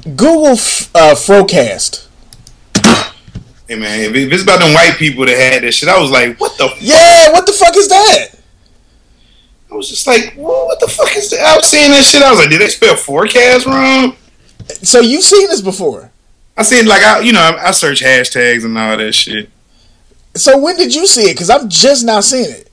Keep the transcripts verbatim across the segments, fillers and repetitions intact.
Google uh, Frocast. Hey man, if it's about them white people that had that shit, I was like, what the fuck? Yeah, what the fuck is that? I was just like, well, what the fuck is that? I was seeing that shit. I was like, did they spell forecast wrong? So you've seen this before? I seen like I, you know, I, I search hashtags and all that shit. So when did you see it? Because I'm just now seeing it.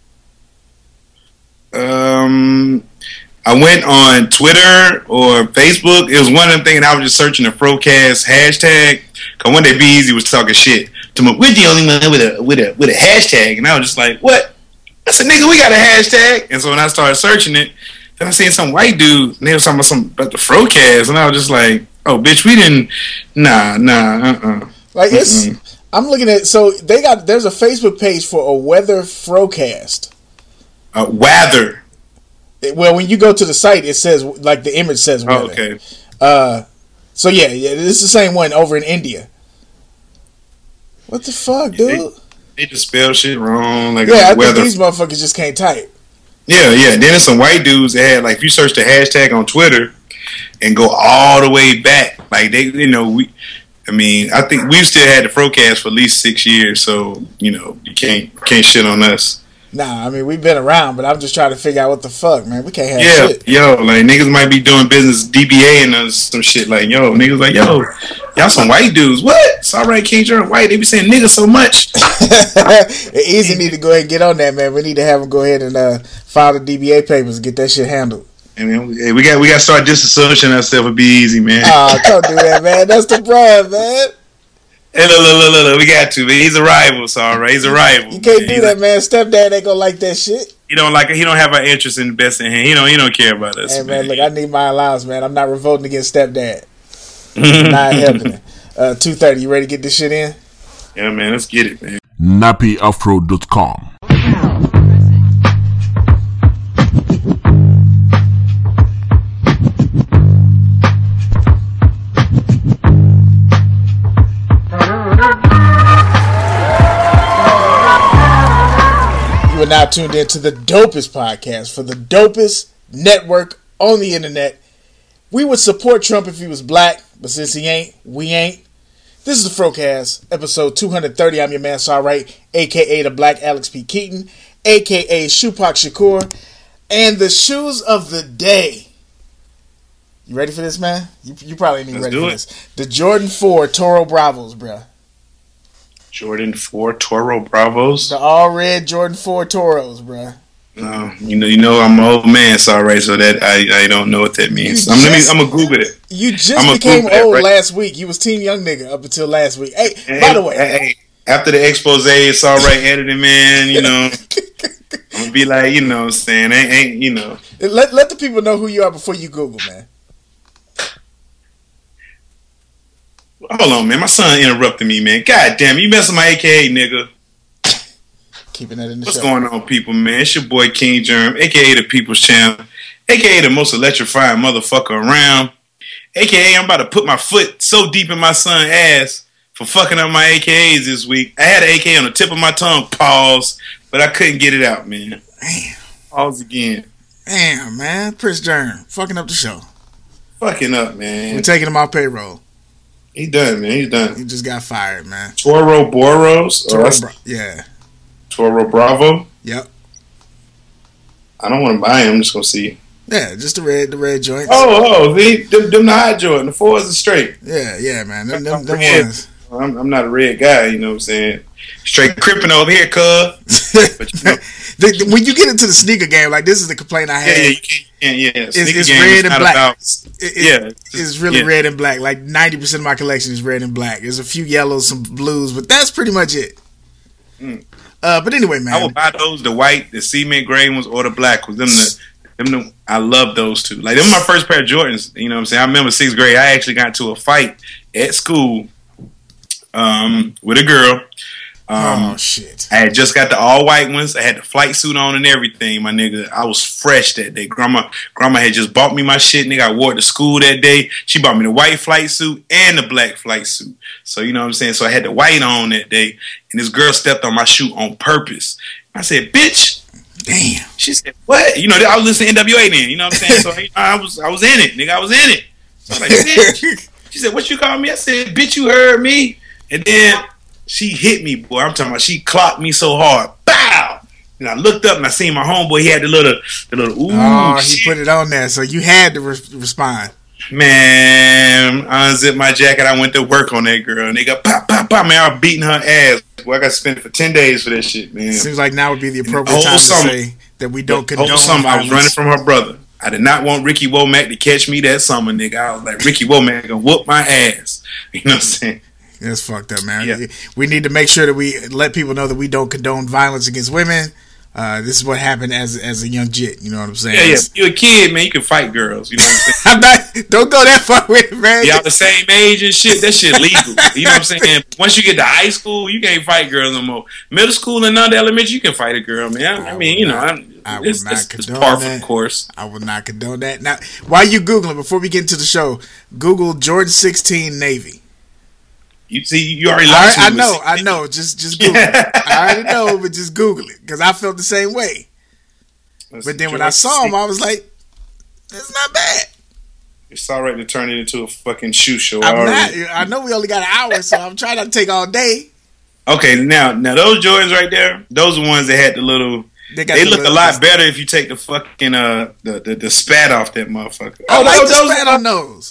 Um, I went on Twitter or Facebook. It was one of them things. I was just searching the Frocast hashtag. Cause one day B Easy was talking shit to me. We're the only one with a with a with a hashtag, and I was just like, what? I said, nigga, we got a hashtag. And so when I started searching it, then I seen some white dude, and they was talking about some about the Frocast, and I was just like, oh, bitch, we didn't. Nah, nah, uh, uh Like it's. Mm-mm. I'm looking at. So they got. There's a Facebook page for a weather Frocast. Uh, weather. Well, when you go to the site, it says like the image says weather. Oh, okay. Uh, so yeah, yeah, this is the same one over in India. What the fuck, dude? They, they just spell shit wrong. Like yeah, I weather. think these motherfuckers just can't type. Yeah, yeah. Then there's some white dudes that had like if you search the hashtag on Twitter and go all the way back, like they, you know, we. I mean, I think we've still had the Frocast for at least six years, so you know you can't can't shit on us. Nah, I mean we've been around, but I'm just trying to figure out what the fuck, man. We can't have yeah, shit. Yo, like niggas might be doing business D B A and uh, some shit. Like yo, niggas like yo, y'all some white dudes. What? It's all right, King John White. They be saying niggas so much. Easy need to go ahead and get on that, man. We need to have them go ahead and uh, file the D B A papers and get that shit handled. I mean, hey, we got we got to start disassociating ourselves with Be Easy, man. Oh, don't do that, man. That's the brand, man. Hey, look, look, look, look, we got to, man. He's a rival, so all right, he's a rival. You can't man. do he's that, a, man. Stepdad ain't gonna like that shit. He don't like. He don't have our interest in the best in him. He don't. He don't care about us. Hey, man, man. look, I need my allowance, man. I'm not revolting against Stepdad. Not happening. Uh, two thirty. You ready to get this shit in? Yeah, man. Let's get it, man. nappy afro dot com. You are now tuned into the dopest podcast for the dopest network on the internet. We would support Trump if he was black, but since he ain't, we ain't. This is the Frocast, episode two thirty. I'm your man, Saw Right, a k a the Black Alex P. Keaton, a k a Shupak Shakur, and the shoes of the day. You ready for this, man? You, you probably ain't even Let's ready for it. this. The Jordan four Toro Bravos, bruh. Jordan four Toro Bravos. The all red Jordan four Toros, bruh. No, you know, you know, I'm an old man, so right, so that I, I don't know what that means. I'm, just, I'm gonna Google it. You just I'm became Google old that, right? last week. You was Team Young Nigga up until last week. Hey, Hey, by the way, hey, after the expose, it's all right, editing man. You know, I'm gonna be like, you know, what I'm saying, ain't, ain't you know. let let the people know who you are before you Google, man. Hold on, man. My son interrupted me, man. God damn, you messing with my A K A, nigga. Keeping that in the What's show. going on, people, man? It's your boy King Germ, A K A the People's Champ, A K A the most electrifying motherfucker around, A K A I'm about to put my foot so deep in my son's ass for fucking up my A K As this week. I had an A K A on the tip of my tongue, pause, but I couldn't get it out, man. Damn. Pause again. Damn, man. Prince Germ, fucking up the show. Fucking up, man. We're taking him off payroll. He done, man. He's done. He just got fired, man. Toro Boros? Toro Or Bra- yeah. Toro Bravo? Yep. I don't want to buy him. I'm just going to see. Yeah, just the red, the red joints. Oh, oh, see? Them, them the high Jordan. The fours are straight. Yeah, yeah, man. Them, them, I'm, them red. ones. I'm, I'm not a red guy, you know what I'm saying? Straight crippin' over here, cuz. But you know, the, the, when you get into the sneaker game, like this is the complaint I had. yeah, yeah, you can't. Yeah, yeah. It's, Sneaker it's game red is and not black. about- It- it- yeah, it's, just- really yeah. red and black. Like ninety percent of my collection is red and black. There's a few yellows, some blues, but that's pretty much it. Mm. Uh, but anyway, man. I would buy those, the white, the cement gray ones, or the black ones. Them the, them the, I love those two. Like, them are my first pair of Jordans. You know what I'm saying? I remember sixth grade, I actually got into a fight at school um, with a girl. Um, oh, shit. I had just got the all white ones. I had the flight suit on and everything, my nigga. I was fresh that day. Grandma, grandma had just bought me my shit, nigga. I wore it to school that day. She bought me the white flight suit and the black flight suit. So, you know what I'm saying? So I had the white on that day, and this girl stepped on my shoe on purpose. I said, bitch. Damn. She said, what? You know, I was listening to N W A then, you know what I'm saying? So I was I was in it, nigga. I was in it. So I'm like, bitch. She said, what you call me? I said, bitch, you heard me. And then she hit me, boy. I'm talking about she clocked me so hard. Bow! And I looked up and I seen my homeboy. He had the little, the little, ooh. Oh, shit. he put it on there. So you had to re- respond. Man, I unzipped my jacket. I went to work on that girl. And they got pop, pop, pop. Man, I was beating her ass. Boy, I got to spend it for ten days for that shit, man. Seems like now would be the appropriate time to summer, say that we don't the condone whole summer, violence. I was running from her brother. I did not want Ricky Womack to catch me that summer, nigga. I was like, Ricky Womack gonna whoop my ass. You know what I'm saying? That's fucked up, man. Yeah. We need to make sure that we let people know that we don't condone violence against women. Uh, this is what happened as as a young jit. You know what I'm saying? Yeah, yeah. You're a kid, man. You can fight girls. You know what I'm saying? I'm not, don't go that far with it, man. Y'all the same age and shit. That shit legal. You know what I'm saying? Once you get to high school, you can't fight girls no more. Middle school and under elementary, you can fight a girl, man. I, I I mean, you know, not, I'm, I would it's, not it's, condone it's par that. for the course. I will not condone that. Now, while you Googling, before we get into the show, Google Jordan sixteen Navy. You see, you already I, lost. I know, I know. Just, just Google it. I already know, but just Google it because I felt the same way. That's But then when I saw him, I was like, "It's not bad." It's all right to turn it into a fucking shoe show. I'm already. not. I know we only got an hour, so I'm trying not to take all day. Okay, now, now those Jordans right there, those are ones that had the little. They, got They the look little- a lot better if you take the fucking uh the the, the spat off that motherfucker. I Oh, like those, the those, spat on those.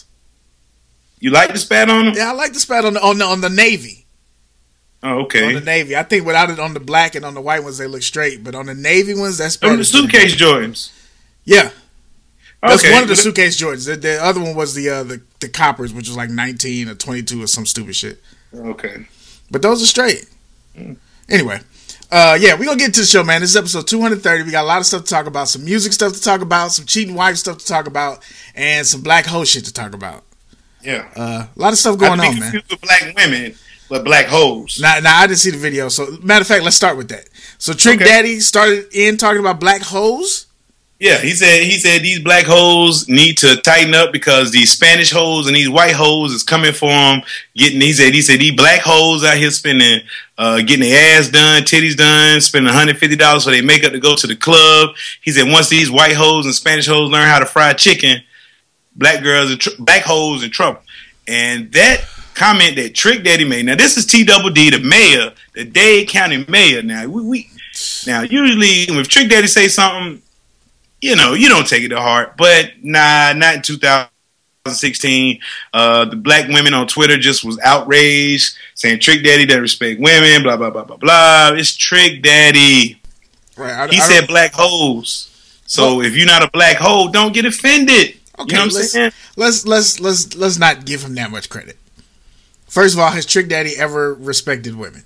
you like the spat on them? Yeah, I like the spat on the on the, on the navy. Oh, okay. On the navy, I think without it on the black and on the white ones, they look straight. But on the navy ones, that's Them the suitcase Jordans. Yeah, that's Okay. one of the suitcase Jordans. The, the other one was the uh, the the coppers, which was like nineteen or twenty two or some stupid shit. Okay. But those are straight. Mm. Anyway, uh, yeah, we're going to get to the show, man. This is episode two hundred thirty. We got a lot of stuff to talk about. Some music stuff to talk about. Some cheating wife stuff to talk about. And some black hoe shit to talk about. Yeah. Uh, a lot of stuff going I on, man. With black women, but black hoes. Now, now, I didn't see the video. So, matter of fact, let's start with that. So, Trick Okay. Daddy started in talking about black hoes. Yeah, he said he said these black hoes need to tighten up because these Spanish hoes and these white hoes is coming for them. Getting he said he said these black hoes out here spending uh, getting their ass done, titties done, spending one hundred fifty dollars for their makeup to go to the club. He said once these white hoes and Spanish hoes learn how to fry chicken, black girls and tr- black hoes in trouble. And that comment that Trick Daddy made. Now this is T Double D, the mayor, the Dade County mayor. Now we, we now usually when Trick Daddy say something, you know, you don't take it to heart, but nah, not in two thousand sixteen. Uh, the black women on Twitter just was outraged, saying Trick Daddy doesn't respect women, blah, blah, blah, blah, blah. It's Trick Daddy. Right. I, He I said black hoes. So Well- if you're not a black hoe, don't get offended. Okay, You know what I'm let's, saying? let's let's let's let's not give him that much credit. First of all, has Trick Daddy ever respected women?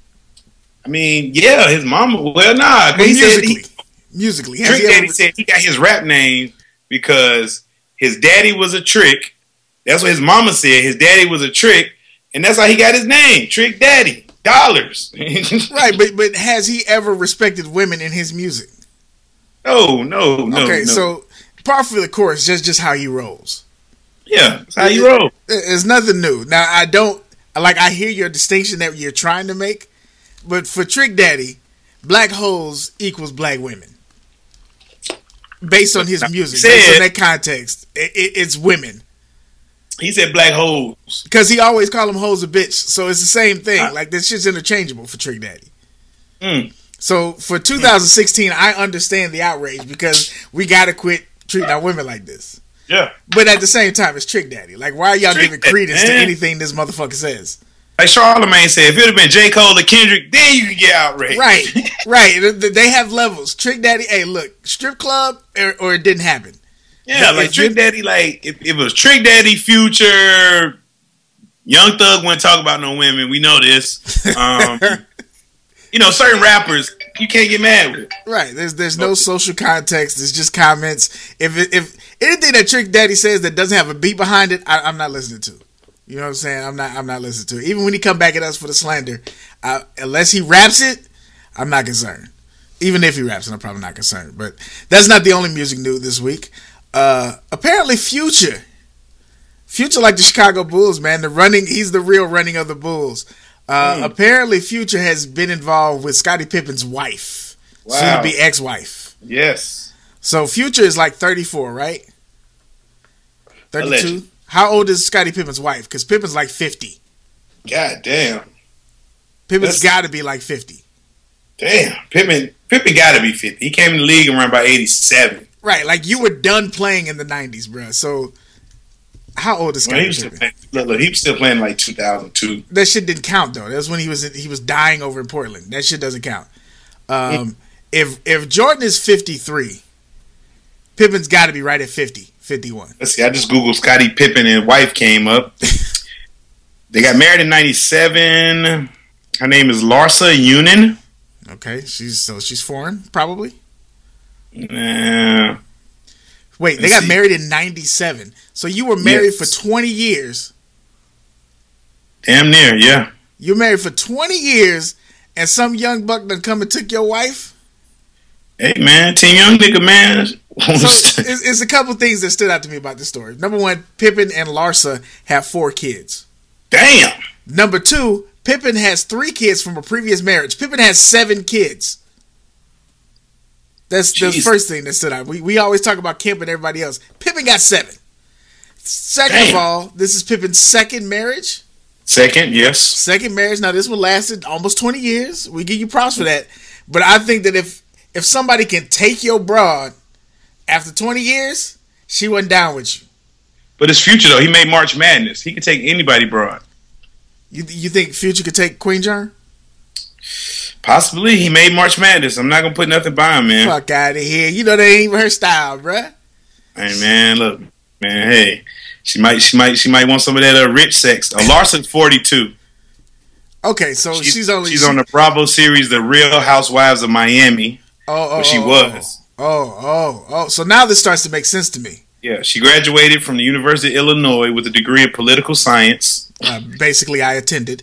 I mean, yeah, his mama, well, nah. 'cause Well, he said musically, he, musically, has Trick he Daddy ever, said he got his rap name because his daddy was a trick. That's what his mama said. His daddy was a trick, and that's how he got his name, Trick Daddy. Dollars. right? But but has he ever respected women in his music? No, no, no. okay, no. so par for the course, just just how he rolls. yeah, that's how you roll. It's nothing new. Now I don't like. I hear your distinction that you're trying to make, but for Trick Daddy, black hoes equals black women. Based on his music, Said- based on that context, it, it, it's women. He said black hoes. Because he always call them hoes a bitch. So it's the same thing. Uh, like, this shit's interchangeable for Trick Daddy. Mm. So for two thousand sixteen, I understand the outrage because we got to quit treating our women like this. Yeah. But at the same time, it's Trick Daddy. Like, why are y'all Trick giving Daddy, credence to man. anything this motherfucker says? Like Charlamagne said, if it would have been J. Cole or Kendrick, then you could get outraged. Right, right. They have levels. Trick Daddy, hey, look, strip club or, or it didn't happen. Yeah, If like you- Trick Daddy, like if, if it was Trick Daddy, Future, Young Thug wouldn't talk about no women. We know this. Um, you know, certain rappers you can't get mad with. Right. There's there's no social context. There's just comments. If it, if anything that Trick Daddy says that doesn't have a beat behind it, I, I'm not listening to. You know what I'm saying? I'm not I'm not listening to it. Even when he come back at us for the slander, I, unless he raps it, I'm not concerned. Even if he raps it, I'm probably not concerned. But that's not the only music news this week. Uh, apparently, Future, Future like the Chicago Bulls, man. The running, he's the real running of the Bulls. Uh, Mm. Apparently, Future has been involved with Scottie Pippen's wife, Wow. soon to be Yes. ex-wife. So Future is like thirty-four, right? thirty-two. Alleged. How old is Scottie Pippen's wife? Because Pippen's like fifty. God damn. Pippen's got to be like fifty. Damn. Pippen Pippen got to be fifty. He came in the league around by eighty-seven. Right. Like, you were done playing in the nineties, bro. So, how old is Scottie well, he Pippen? Playing, look, look, he was still playing like two thousand two. That shit didn't count, though. That was when he was he was dying over in Portland. That shit doesn't count. Um, mm. If if Jordan is fifty-three, Pippen's got to be right at fifty, fifty-one. Let's see. I just Googled Scottie Pippen and wife came up. They got married in ninety-seven. Her name is Larsa Union. Okay, she's so she's foreign, probably. Nah. Wait, they got see. married in ninety-seven. So you were married yes. for twenty years. Damn near, yeah. You were married for twenty years, and some young buck done come and took your wife? Hey, man, Team Young nigga, man. So it's, it's a couple things that stood out to me about this story. Number one, Pippen and Larsa have four kids. Damn. Number two, Pippen has three kids from a previous marriage. Pippen has seven kids. That's Jeez. the first thing that stood out. We we always talk about Kemp and everybody else. Pippen got seven. Second Damn. of all, this is Pippen's second marriage. Second, yes. Second marriage. Now, this one lasted almost twenty years. We give you props for that. But I think that if if somebody can take your broad after twenty years, she wasn't down with you. But it's Future, though. He made March Madness. He can take anybody broad. You you think Future could take Queen Germ? Possibly. He made March Madness. I'm not going to put nothing by him, man. Fuck out of here. You know that ain't even her style, bruh. Hey, man, look. Man, hey. She might she might, she might want some of that uh, rich sex. Uh, Larson's forty-two. Okay, so she's, she's only... She's she, on the Bravo series, The Real Housewives of Miami. Oh, oh, where she oh, was. Oh, oh, oh. So now this starts to make sense to me. Yeah, she graduated from the University of Illinois with a degree in political science. Uh, basically, I attended.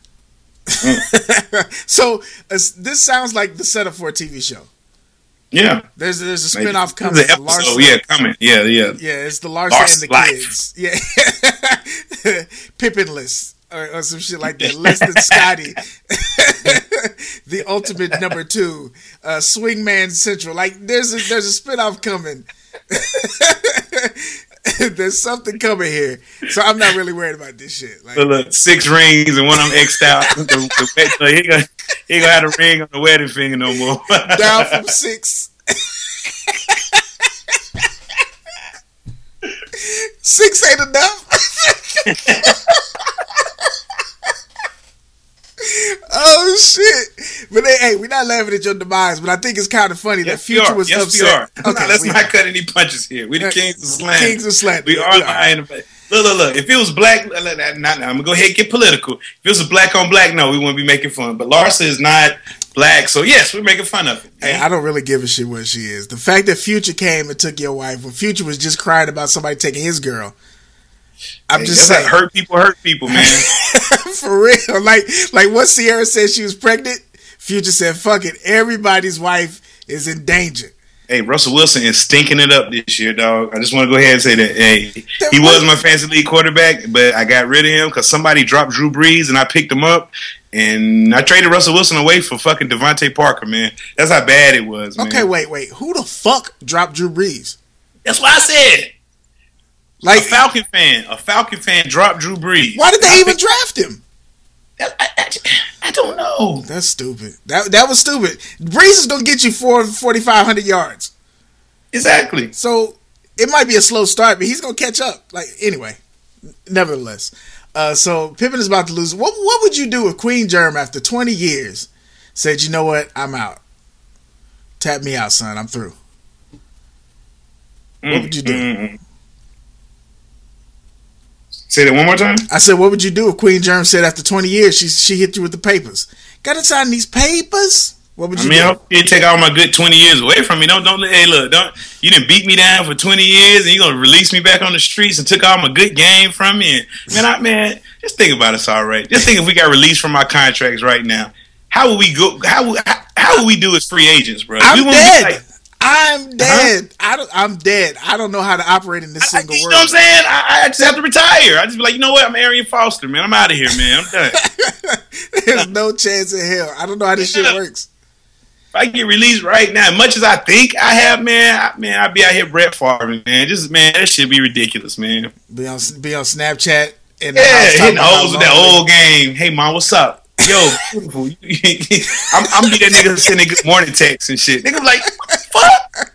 Mm. So uh, this sounds like the setup for a T V show. Yeah, there's there's a spinoff Maybe. coming. There's an episode, yeah, coming. Yeah, yeah. Yeah, it's the Larsa Larsa and the life. kids. Yeah, Pippenless or, or some shit like that. Less than Scotty. The ultimate number two, uh, Swingman Central. Like there's a, there's a spinoff coming. There's something coming here, so I'm not really worried about this shit. Like, so look, six rings and one of them X'd out. the, the, so he gonna he gonna have a ring on the wedding finger no more. Down from six. Six ain't enough. Oh shit! But hey, hey, we're not laughing at your demise, but I think it's kind of funny yes, that Future was yes, upset. We are. Okay, no, let's we, not cut any punches here. We the kings of slang. Kings of slang. We are lying. Look, look, look. If it was black, not, not, I'm gonna go ahead and get political. If it was a black on black, no, we wouldn't be making fun. But Larsa is not black, so yes, we're making fun of it. Hey, I don't really give a shit what she is. The fact that Future came and took your wife when Future was just crying about somebody taking his girl. I'm hey, just saying, hurt people, hurt people, man. For real, like like what Sierra said she was pregnant. Future said, "Fuck it, everybody's wife is in danger." Hey, Russell Wilson is stinking it up this year, dog. I just want to go ahead and say that. Hey, he was my fantasy league quarterback, but I got rid of him because somebody dropped Drew Brees and I picked him up, and I traded Russell Wilson away for fucking Devontae Parker, man. That's how bad it was, man. Okay, wait, wait. Who the fuck dropped Drew Brees? That's what I said. Like a Falcon fan, a Falcon fan dropped Drew Brees. Why did they I even think, draft him? I, I, I don't know. That's stupid. That that was stupid. Brees is gonna get you four forty five hundred yards. Exactly. So it might be a slow start, but he's gonna catch up. Like anyway, nevertheless. Uh, so Pippen is about to lose. What what would you do if Queen Germ after twenty years said, "You know what? I'm out. Tap me out, son. I'm through." Mm, what would you do? Mm-mm. Say that one more time. I said, what would you do if Queen Germ said after twenty years she she hit you with the papers? Got to sign these papers? What would you I mean, do? I hope you take all my good twenty years away from me. Don't don't hey look, don't you didn't beat me down for twenty years and you gonna release me back on the streets and took all my good game from me. And, man, I man, just think about it's all right. Just think if we got released from our contracts right now, how would we go? How how, how would we do as free agents, bro? I'm we dead. Like, I'm dead. Uh-huh. I don't, I'm dead. I don't know how to operate in this single I, you world. You know what I'm saying? I, I just have to retire. I just be like, you know what? I'm Arian Foster, man. I'm out of here, man. I'm done. There's no chance in hell. I don't know how this shit works. if I get released right now, as much as I think I have, man, I, man, I'd be out here Brett Favre, man. Just man, that shit be ridiculous, man. Be on be on Snapchat and yeah, hitting hoes with that old game. Hey, mom, what's up? Yo, beautiful. I'm, I'm be that nigga sending good morning texts and shit. Niggas like, what the fuck?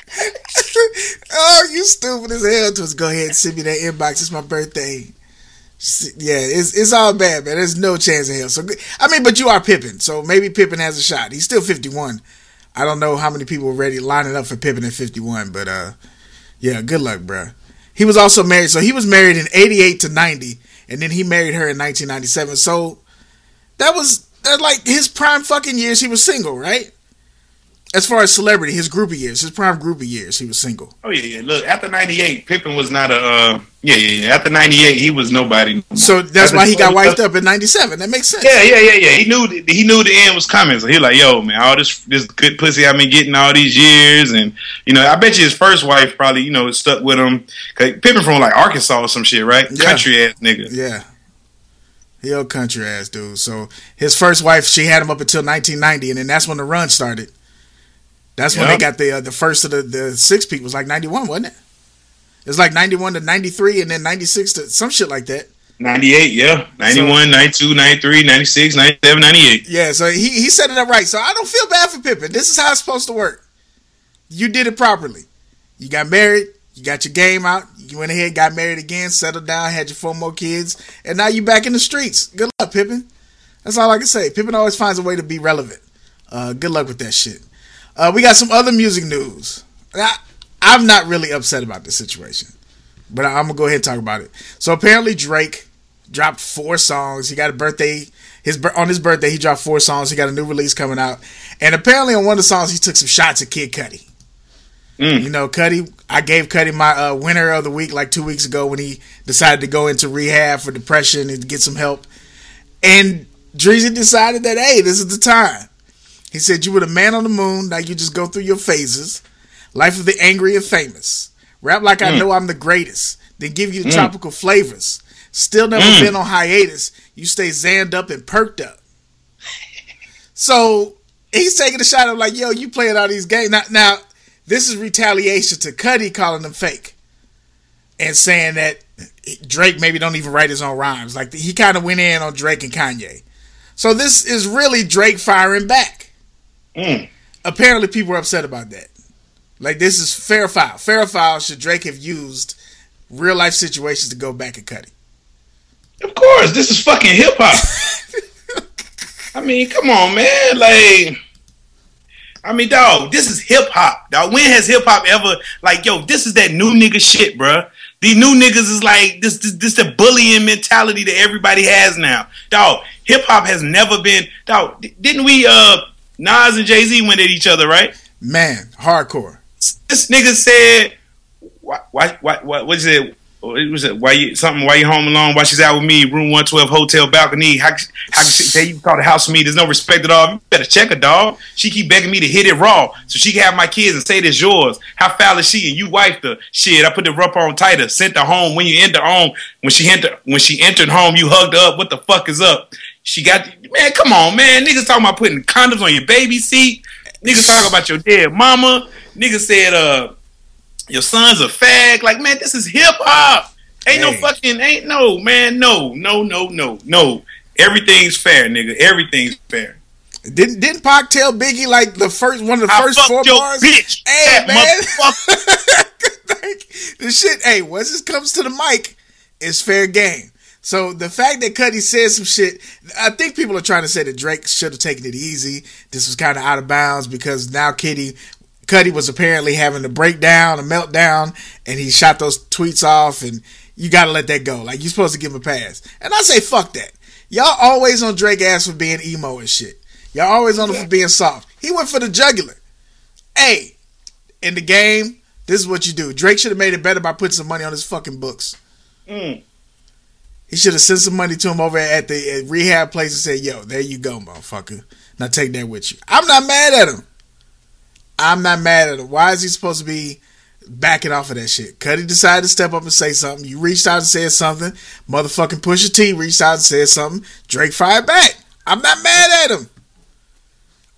Oh, you stupid as hell. Just go ahead and send me that inbox. It's my birthday. Yeah, it's it's all bad, man. There's no chance in hell. So I mean, but you are Pippen, so maybe Pippen has a shot. He's still fifty-one. I don't know how many people are ready lining up for Pippen at fifty-one, but uh, yeah, good luck, bro. He was also married, so he was married in eighty-eight to ninety, and then he married her in nineteen ninety-seven. So that was that like his prime fucking years. He was single, right? As far as celebrity, his groupie years, his prime groupie years, he was single. Oh yeah, yeah. Look, after ninety-eight, Pippen was not a. Uh, yeah, yeah, yeah. After ninety-eight, he was nobody. So that's after why he got wiped up in ninety-seven. That makes sense. Yeah, yeah, yeah, yeah. He knew he knew the end was coming. So he was like, "Yo, man, all this this good pussy I've been getting all these years, and you know, I bet you his first wife probably you know stuck with him. Cause Pippen from like Arkansas or some shit, right? Yeah. Country ass nigga. Yeah. He old country ass dude. So his first wife, she had him up until nineteen ninety, and then that's when the run started. That's when yep. they got the uh, the first of the, the six peak was like ninety-one, wasn't it? It was like ninety-one to ninety-three and then ninety-six to some shit like that. ninety-eight, yeah. ninety-one, so, ninety-two, ninety-three, ninety-six, ninety-seven, ninety-eight. Yeah, so he, he set it up right. So I don't feel bad for Pippen. This is how it's supposed to work. You did it properly. You got married. You got your game out. You went ahead, got married again, settled down, had your four more kids, and now you back in the streets. Good luck, Pippen. That's all I can say. Pippen always finds a way to be relevant. Uh, good luck with that shit. Uh, we got some other music news. I, I'm not really upset about this situation, but I'm gonna go ahead and talk about it. So apparently Drake dropped four songs. He got a birthday. His on his birthday, he dropped four songs. He got a new release coming out, and apparently on one of the songs, he took some shots at Kid Cudi. Mm. You know, Cudi. I gave Cudi my uh, winner of the week like two weeks ago when he decided to go into rehab for depression and get some help. And Dreezy decided that hey, this is the time. He said, you were the man on the moon. Now you just go through your phases. Life of the angry and famous. Rap like I mm. know I'm the greatest. Then give you mm. tropical flavors. Still never mm. been on hiatus. You stay zanned up and perked up. So he's taking a shot of like, yo, you playing all these games. Now, now this is retaliation to Cudi calling them fake. And saying that Drake maybe don't even write his own rhymes. Like he kind of went in on Drake and Kanye. So this is really Drake firing back. Mm. Apparently, people are upset about that. Like, this is fair foul. Fair foul should Drake have used real life situations to go back at Cudi. Of course, this is fucking hip hop. I mean, come on, man. Like, I mean, dog, this is hip hop. Dog, when has hip hop ever like, yo, this is that new nigga shit, bruh. These new niggas is like this, this, this the bullying mentality that everybody has now. Dog, hip hop has never been. Dog, didn't we? Uh, Nas and Jay-Z went at each other, right? Man, hardcore. This nigga said, "Why? Why? Why? What was it? It was it? Why you something? Why you home alone? Why she's out with me? Room one twelve, hotel balcony. How? How can you call the house for me? There's no respect at all. You better check her, dog. She keep begging me to hit it raw so she can have my kids and say it's yours. How foul is she? And you wifed her. Shit, I put the rope on tighter. Sent her home. When you enter home, when she entered, when she entered home, you hugged her up. What the fuck is up? She got, man, come on, man. Niggas talking about putting condoms on your baby seat. Niggas talking about your dead mama. Niggas said, uh, your son's a fag. Like, man, this is hip hop. Ain't hey. no fucking, ain't no, man, no, no, no, no, no. Everything's fair, nigga. Everything's fair. Didn't didn't Pac tell Biggie like the first one of the I first four your bars? Bitch, hey man, like, the shit. Hey, once it comes to the mic, it's fair game. So the fact that Cudi said some shit, I think people are trying to say that Drake should have taken it easy. This was kind of out of bounds because now Cudi, Cudi was apparently having a breakdown, a meltdown, and he shot those tweets off. And you got to let that go. Like you're supposed to give him a pass. And I say fuck that. Y'all always on Drake ass for being emo and shit. Y'all always on him for being soft. He went for the jugular. Hey, in the game, this is what you do. Drake should have made it better by putting some money on his fucking books. Mm. He should have sent some money to him over at the at rehab place and said, yo, there you go, motherfucker. Now take that with you. I'm not mad at him. I'm not mad at him. Why is he supposed to be backing off of that shit? Cudi decided to step up and say something. You reached out and said something. Motherfucking Pusha T reached out and said something. Drake fired back. I'm not mad at him.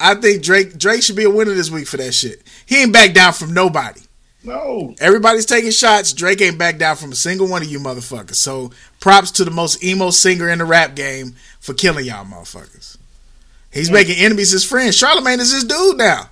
I think Drake Drake should be a winner this week for that shit. He ain't back down from nobody. No. Everybody's taking shots. Drake ain't back down from a single one of you motherfuckers. So props to the most emo singer in the rap game for killing y'all motherfuckers. He's yeah. making enemies his friends. Charlamagne is his dude now.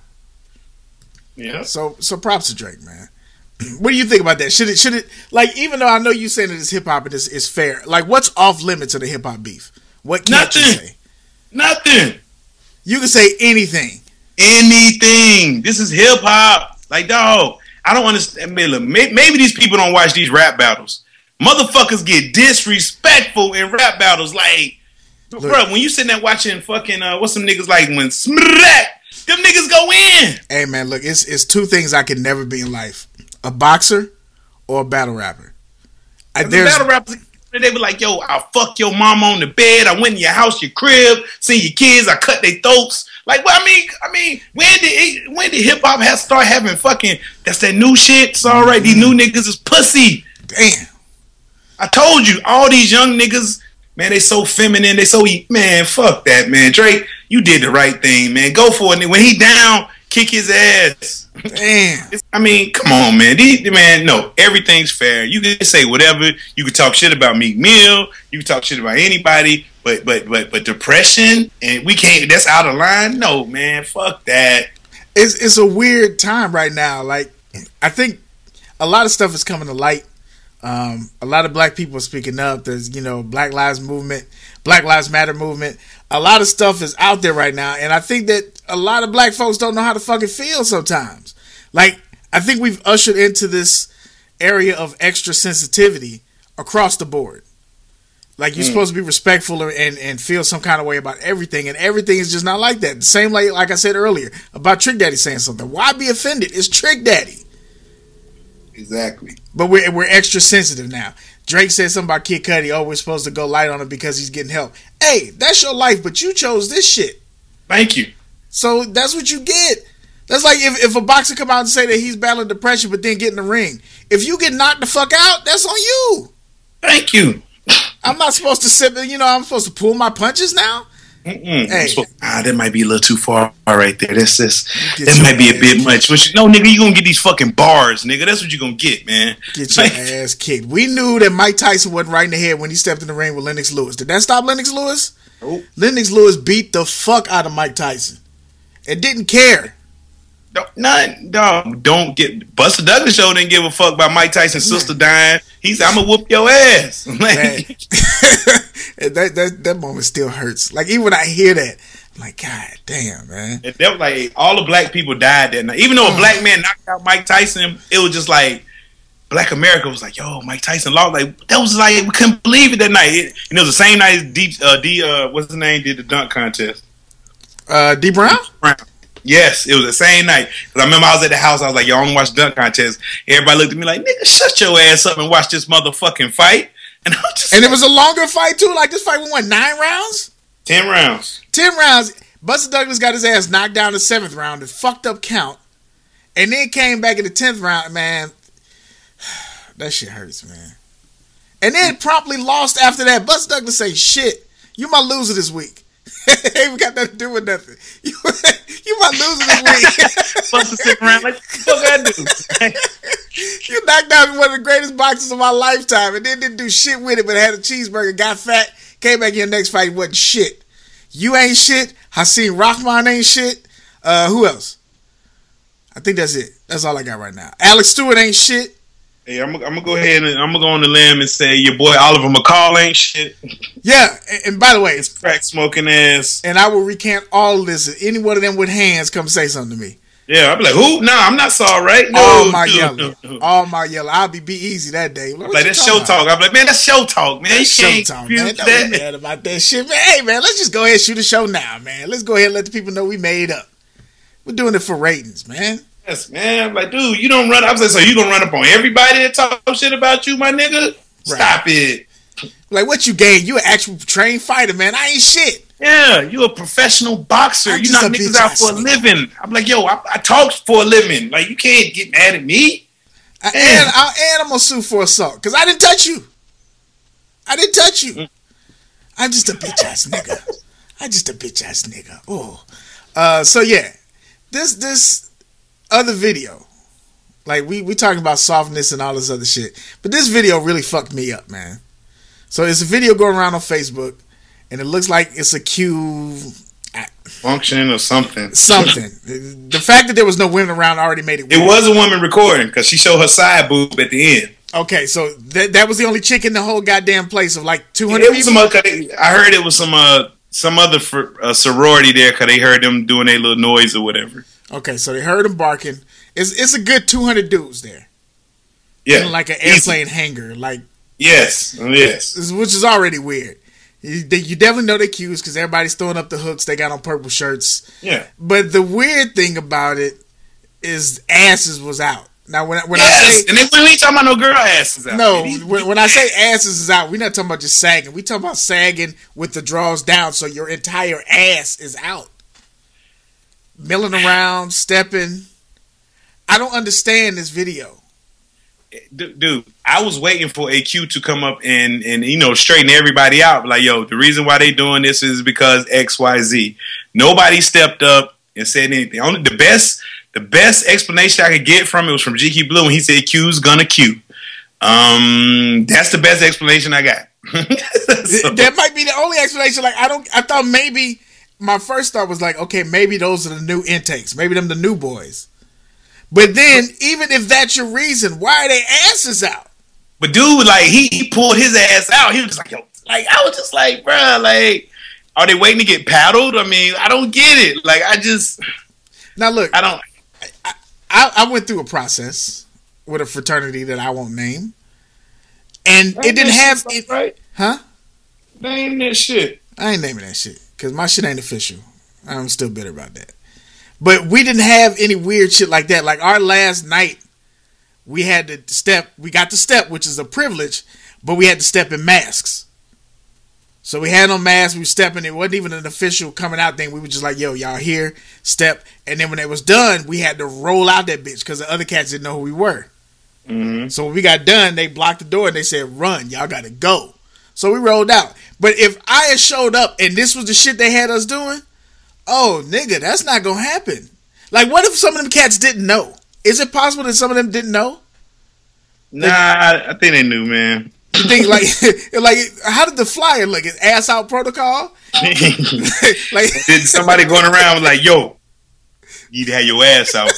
Yeah. So so props to Drake, man. What do you think about that? Should it should it like even though I know you saying that it's hip hop and it's, it's fair, like what's off limits of the hip hop beef? What can't Nothing. you say? Nothing. You can say anything. Anything. This is hip hop. Like, dog, I don't understand. Maybe these people don't watch these rap battles. Motherfuckers get disrespectful in rap battles. Like, look, bro, when you sitting there watching fucking, uh, what's some niggas like when smack, them niggas go in. Hey, man, look, it's it's two things I can never be in life. A boxer or a battle rapper. I, the battle rappers, they be like, yo, I'll fuck your mama on the bed. I went in your house, your crib, seen your kids. I cut their throats. Like, well, I mean, I mean, when did it, when did hip hop have start having fucking? That's that new shit. It's all right. These new niggas is pussy. Damn. I told you, all these young niggas, man, they so feminine. They so man, fuck that, man. Drake, you did the right thing, man. Go for it. When he down, kick his ass. Damn. I mean, come on, man. These, man, no, everything's fair. You can say whatever. You can talk shit about Meek Mill. You can talk shit about anybody. But but but but depression and we can't. That's out of line. No, man. Fuck that. It's it's a weird time right now. Like I think a lot of stuff is coming to light. Um, a lot of black people are speaking up. There's you know Black Lives Movement, Black Lives Matter movement. A lot of stuff is out there right now, and I think that a lot of black folks don't know how to fucking feel sometimes. Like I think we've ushered into this area of extra sensitivity across the board. Like you're mm. supposed to be respectful and, and feel some kind of way about everything, and everything is just not like that. The same like like I said earlier about Trick Daddy saying something. Why be offended? It's Trick Daddy. Exactly. But we're we're extra sensitive now. Drake said something about Kid Cudi. Oh, we're supposed to go light on him because he's getting help. Hey, that's your life, but you chose this shit. Thank you. So that's what you get. That's like if, if a boxer come out and say that he's battling depression, but then get in the ring. If you get knocked the fuck out, that's on you. Thank you. I'm not supposed to sit, you know, I'm supposed to pull my punches now? Mm-mm. Hey. So, ah, that might be a little too far right there. That's just, that might be a bit much. But you, no, nigga, you gonna get these fucking bars, nigga. That's what you gonna get, man. Get your like, ass kicked. We knew that Mike Tyson wasn't right in the head when he stepped in the ring with Lennox Lewis. Did that stop Lennox Lewis? Nope. Lennox Lewis beat the fuck out of Mike Tyson. And didn't care. No, none, dog. Don't get Buster Douglas show didn't give a fuck about Mike Tyson's sister dying. He's I'm gonna whoop your ass. Like, that that that moment still hurts. Like even when I hear that, I'm like, God damn, man. That was like all the black people died that night. Even though a black man knocked out Mike Tyson, it was just like Black America was like, yo, Mike Tyson lost. Like that was like we couldn't believe it that night. It, you know, the same night as D, uh, D uh, what's his name did the dunk contest. Uh, D Brown. D Brown. Yes, it was the same night. Because I remember I was at the house. I was like, y'all want to watch the dunk contest? Everybody looked at me like, nigga, shut your ass up and watch this motherfucking fight. And I just and like, it was a longer fight too. Like this fight went what, nine rounds? Ten rounds. Ten rounds. Buster Douglas got his ass knocked down the seventh round. It fucked up count, and then came back in the tenth round. Man, that shit hurts, man. And then promptly lost after that. Buster Douglas say, "Shit, you my loser this week." Ain't even got nothing to do with nothing. You, you my loser this week. Buster sitting around like, what I do? You knocked out one of the greatest boxers of my lifetime, and then didn't do shit with it, but had a cheeseburger, got fat, came back in your next fight, wasn't shit. You ain't shit. Hakeem Rahman ain't shit. Uh, who else? I think that's it. That's all I got right now. Alex Stewart ain't shit. Hey, I'm, I'm gonna go ahead and I'm gonna go on the limb and say your boy Oliver McCall ain't shit. Yeah, and, and by the way, it's crack smoking ass. And I will recant all of this. If any one of them with hands come say something to me. Yeah, I'll be like, who? Nah, I'm not sorry, right? No, all my no, yellow, no, no. all my yellow. I'll be be easy that day. Like, like that's show about? Talk. I'm like, man, that's show talk, man. That's you can't show talk, man. Don't be mad about that shit, man. Hey, man, let's just go ahead and shoot a show now, man. Let's go ahead and let the people know we made up. We're doing it for ratings, man. Yes, man. I'm like, dude, you don't run. I was like, so you gonna run up on everybody that talk shit about you, my nigga? Right. Stop it. Like, what you gain? You an actual trained fighter, man. I ain't shit. Yeah, you a professional boxer. I'm you knock niggas out for a living. I'm like, yo, I, I talk for a living. Like, you can't get mad at me. I, and, I, and I'm gonna sue for assault because I didn't touch you. I didn't touch you. Mm. I'm just a bitch ass nigga. I just a bitch ass nigga. Oh, Uh, so yeah, this this other video, like we we talking about softness and all this other shit, but this video really fucked me up, man. So it's a video going around on Facebook, and it looks like it's a Q function or something. Something. The fact that there was no women around already made it weird. It was a woman recording because she showed her side boob at the end. Okay, so that that was the only chick in the whole goddamn place of like two hundred It was people? some, I heard it was some uh, some other for, uh, sorority there because they heard them doing their little noise or whatever. Okay, so they heard them barking. It's it's a good two hundred dudes there. Yeah. In like an airplane Easy. hangar. Like Yes, yes. Which is already weird. You, they, you definitely know they're cues because everybody's throwing up the hooks. They got on purple shirts. Yeah. But the weird thing about it is asses was out. Now, when, when yes, I say... and then we ain't talking about no girl asses out. No, when, when I say asses is out, we're not talking about just sagging. We're talking about sagging with the draws down so your entire ass is out. Milling around, stepping. I don't understand this video. Dude, I was waiting for A Q to come up and, and you know, straighten everybody out. Like, yo, the reason why they doing this is because X, Y, Z. Nobody stepped up and said anything. Only the best, the best explanation I could get from it was from G Q Blue when he said Q's gonna Q. Um, that's the best explanation I got. So. That might be the only explanation. Like, I don't. I thought maybe my first thought was like, okay, maybe those are the new intakes. Maybe them the new boys. But then, even if that's your reason, why are they asses out? But dude, like he, he pulled his ass out. He was just like, yo, like I was just like, bro, like, are they waiting to get paddled? I mean, I don't get it. Like, I just now look, I don't. I, I, I went through a process with a fraternity that I won't name, and it didn't have it, right, huh? Name that shit. I ain't naming that shit because my shit ain't official. I'm still bitter about that. But we didn't have any weird shit like that. Like our last night, we had to step. We got to step, which is a privilege, but we had to step in masks. So we had on masks. We were stepping. It wasn't even an official coming out thing. We were just like, "Yo, y'all here, step." And then when it was done, we had to roll out that bitch because the other cats didn't know who we were. Mm-hmm. So when we got done, they blocked the door and they said, "Run, y'all got to go." So we rolled out. But if I had showed up and this was the shit they had us doing. Oh, nigga, that's not gonna happen. Like, what if some of them cats didn't know? Is it possible that some of them didn't know? Nah, I, I think they knew, man. You think like, like, how did the flyer look? Is ass out protocol? Like, did somebody going around like, yo, you need to have your ass out?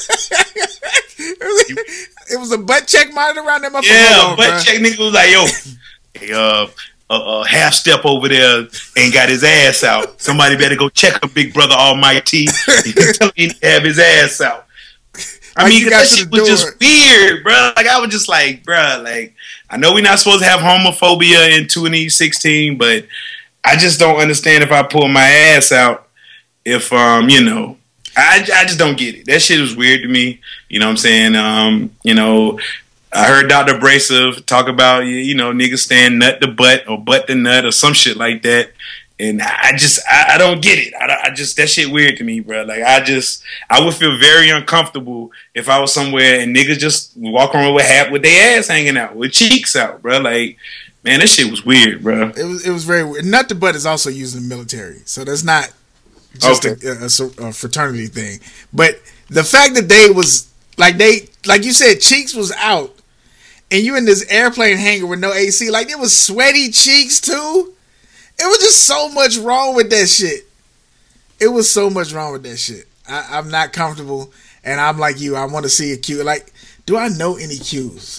It was a butt check monitor around them. Yeah, on, butt bro. check nigga was like, yo, hey, uh. A uh, uh, half step over there and got his ass out. Somebody better go check a Big Brother Almighty. Tell him to have his ass out. I like mean, that shit was just weird, bro. Like I was just like, bro, like I know we're not supposed to have homophobia in twenty sixteen, but I just don't understand if I pull my ass out. If um, you know, I I just don't get it. That shit was weird to me. You know what I'm saying? Um, you know. I heard Doctor Abrasive talk about, you know, niggas stand nut to butt or butt to nut or some shit like that. And I just, I, I don't get it. I, I just, that shit weird to me, bro. Like, I just, I would feel very uncomfortable if I was somewhere and niggas just walk around with hat with their ass hanging out, with cheeks out, bro. Like, man, that shit was weird, bro. It was, it was very weird. Nut to butt is also used in the military. So that's not just okay. a, a, a fraternity thing. But the fact that they was, like, they, like you said, cheeks was out. And you in this airplane hangar with no A C. Like, it was sweaty cheeks, too. It was just so much wrong with that shit. It was so much wrong with that shit. I, I'm not comfortable. And I'm like you. I want to see a Q. Like, do I know any Qs?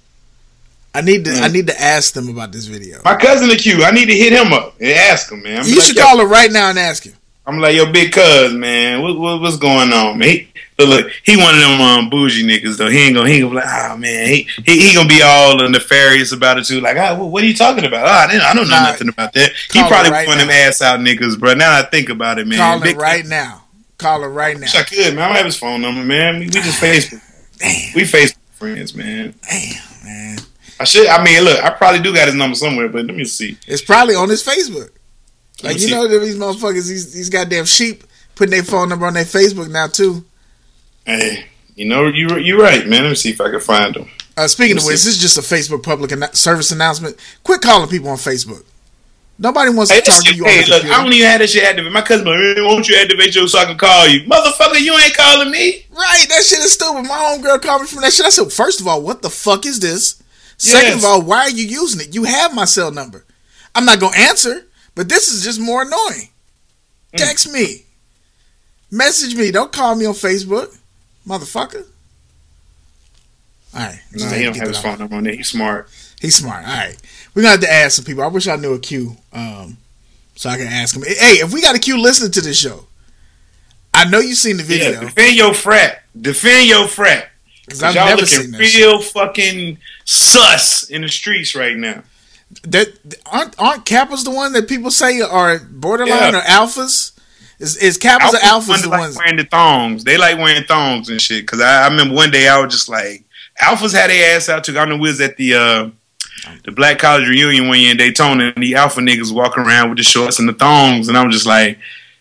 I need to mm. I need to ask them about this video. My cousin the Q. I need to hit him up and ask him, man. I'm you like, should call him right now and ask him. I'm like, yo, big cuz, man. What, what, what's going on, man? He, But look, he one of them um, bougie niggas though. He ain't gonna, he ain't gonna be like, oh man, he, he he gonna be all nefarious about it too. Like, oh, what are you talking about? Oh, I, didn't, I don't know nah, nothing about that. He probably right one of them ass out niggas, bro. Now I think about it, man. Call Big him right c- now. Call him right now. Wish I could, man. I don't have his phone number, man. We, we just Facebook. Damn. We Facebook friends, man. Damn, man. I should. I mean, look, I probably do got his number somewhere, but let me see. It's probably on his Facebook. Like, you see. Know, these motherfuckers, these these goddamn sheep putting their phone number on their Facebook now too. Hey, you know, you you're right, man. Let me see if I can find them. Uh, speaking of which, this is just a Facebook public an- service announcement. Quit calling people on Facebook. Nobody wants Hey, to talk to shit, you hey, on the look, computer. I don't even have that shit activated. My cousin, like, hey, won't you activate your so I can call you? Motherfucker, you ain't calling me. Right, that shit is stupid. My homegirl called me from that shit. I said, first of all, what the fuck is this? Second Yes. of all, why are you using it? You have my cell number. I'm not going to answer, but this is just more annoying. Mm. Text me. Message me. Don't call me on Facebook. Motherfucker. All right. Nah, just he had to don't get have that his off. phone number on there. He's smart. He's smart. All right. We're going to have to ask some people. I wish I knew a Q um, so I can ask him. Hey, if we got a Q listening to this show, I know you've seen the video. Yeah, defend your frat. Defend your frat. Because Cause I've y'all never looking seen that real fucking sus in the streets right now. That aren't aren't Kappas the one that people say are borderline Yeah. or alphas? Is is Kappas or alphas the like ones? wearing the thongs. They like wearing thongs and shit. Cause I, I remember one day I was just like, alphas had their ass out too. I know we was at the uh, the Black College reunion one year in Daytona, and the alpha niggas walking around with the shorts and the thongs, and I was just like,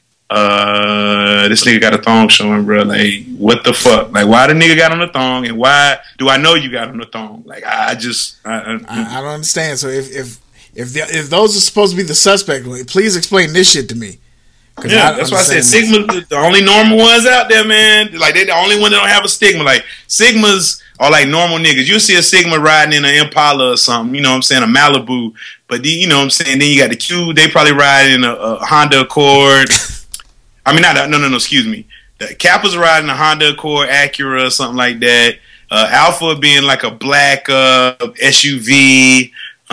uh, this nigga got a thong showing, bro. Like, what the fuck? Like, why the nigga got on the thong, and why do I know you got on the thong? Like, I, I just, I, I, I, I don't understand. So if if if the, if those are supposed to be the suspect, please explain this shit to me. yeah, that's why I said Sigma's the only normal ones out there, man. Like, they the only one that don't have a stigma. Like, Sigmas are like normal niggas. You'll see a Sigma riding in an Impala or something, you know what I'm saying, a Malibu. But, the, you know what I'm saying, then you got the Q, they probably ride in a, a Honda Accord. I mean, not, no, no, no, excuse me. The Kappa's riding a Honda Accord, Acura or something like that. Uh, Alpha being like a black uh, S U V.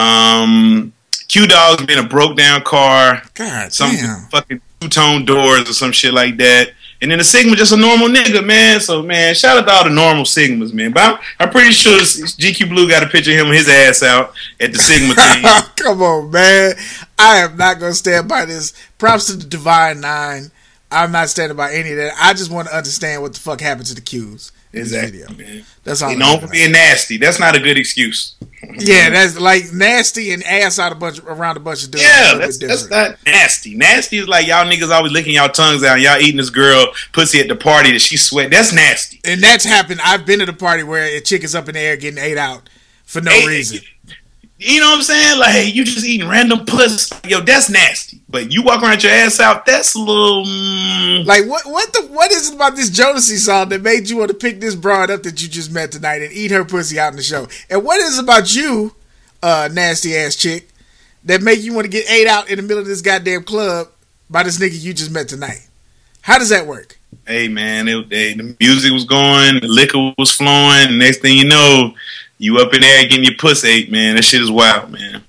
Um, Q Dog's being a broke down car. God some damn. fucking two-tone doors or some shit like that. And then the Sigma just a normal nigga, man. So, man, shout out to all the normal Sigmas, man. But I'm, I'm pretty sure G Q Blue got a picture of him with his ass out at the Sigma thing. Come on, man. I am not going to stand by this. Props to the Divine Nine. I'm not standing by any of that. I just want to understand what the fuck happened to the Qs in Exactly, this video. man. That's all. They I'm known talking for being nasty. That's not a good excuse. Yeah, that's like nasty and ass out a bunch around a bunch of dudes. Yeah, that's, that's not nasty. Nasty is like y'all niggas always licking y'all tongues out and y'all eating this girl pussy at the party that she sweat. That's nasty. And that's happened. I've been at a party where a chick is up in the air getting ate out for no Hey, reason. You know what I'm saying? Like, you just eating random pussy. Yo, that's nasty. But you walk around with your ass out, that's a little... Mm, Like, what What the what is it about this Jodeci song that made you want to pick this broad up that you just met tonight and eat her pussy out in the show? And what is it about you, uh, nasty ass chick, that make you want to get ate out in the middle of this goddamn club by this nigga you just met tonight? How does that work? hey, man, it, they, the music was going, the liquor was flowing, and next thing you know, you up in there getting your pussy ate, man. That shit is wild, man.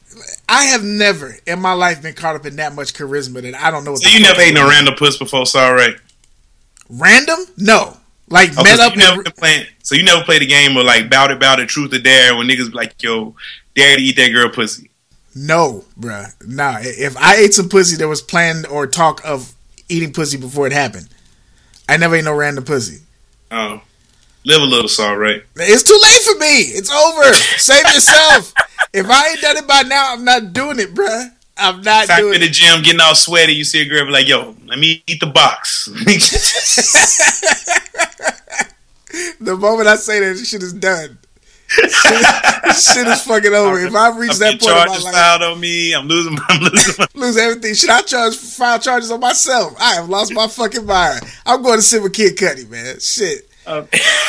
I have never in my life been caught up in that much charisma that I don't know what So the you fuck never ate is no going on. random puss before, sorry, right? Random? No. Like, Okay, met so up you never and... been playing, so you never played a game of like bout it, bout it, truth or dare when niggas be like, yo, dare to eat that girl pussy. No, bruh. Nah. If I ate some pussy, there was planned or talk of eating pussy before it happened. I never ate no random pussy. Oh, live a little, sorry, right? It's too late for me. It's over. Save yourself. If I ain't done it by now, I'm not doing it, bruh. I'm not Time doing in the it. gym, getting all sweaty, you see a girl be like, yo, let me eat the box. The moment I say that, this shit is done. This shit is fucking over. If I reach that point in my charges life, filed on me. I'm losing. I'm losing. My, lose everything. Should I charge file charges on myself? I have lost my fucking mind. I'm going to sit with Kid Cudi, man. Shit. uh,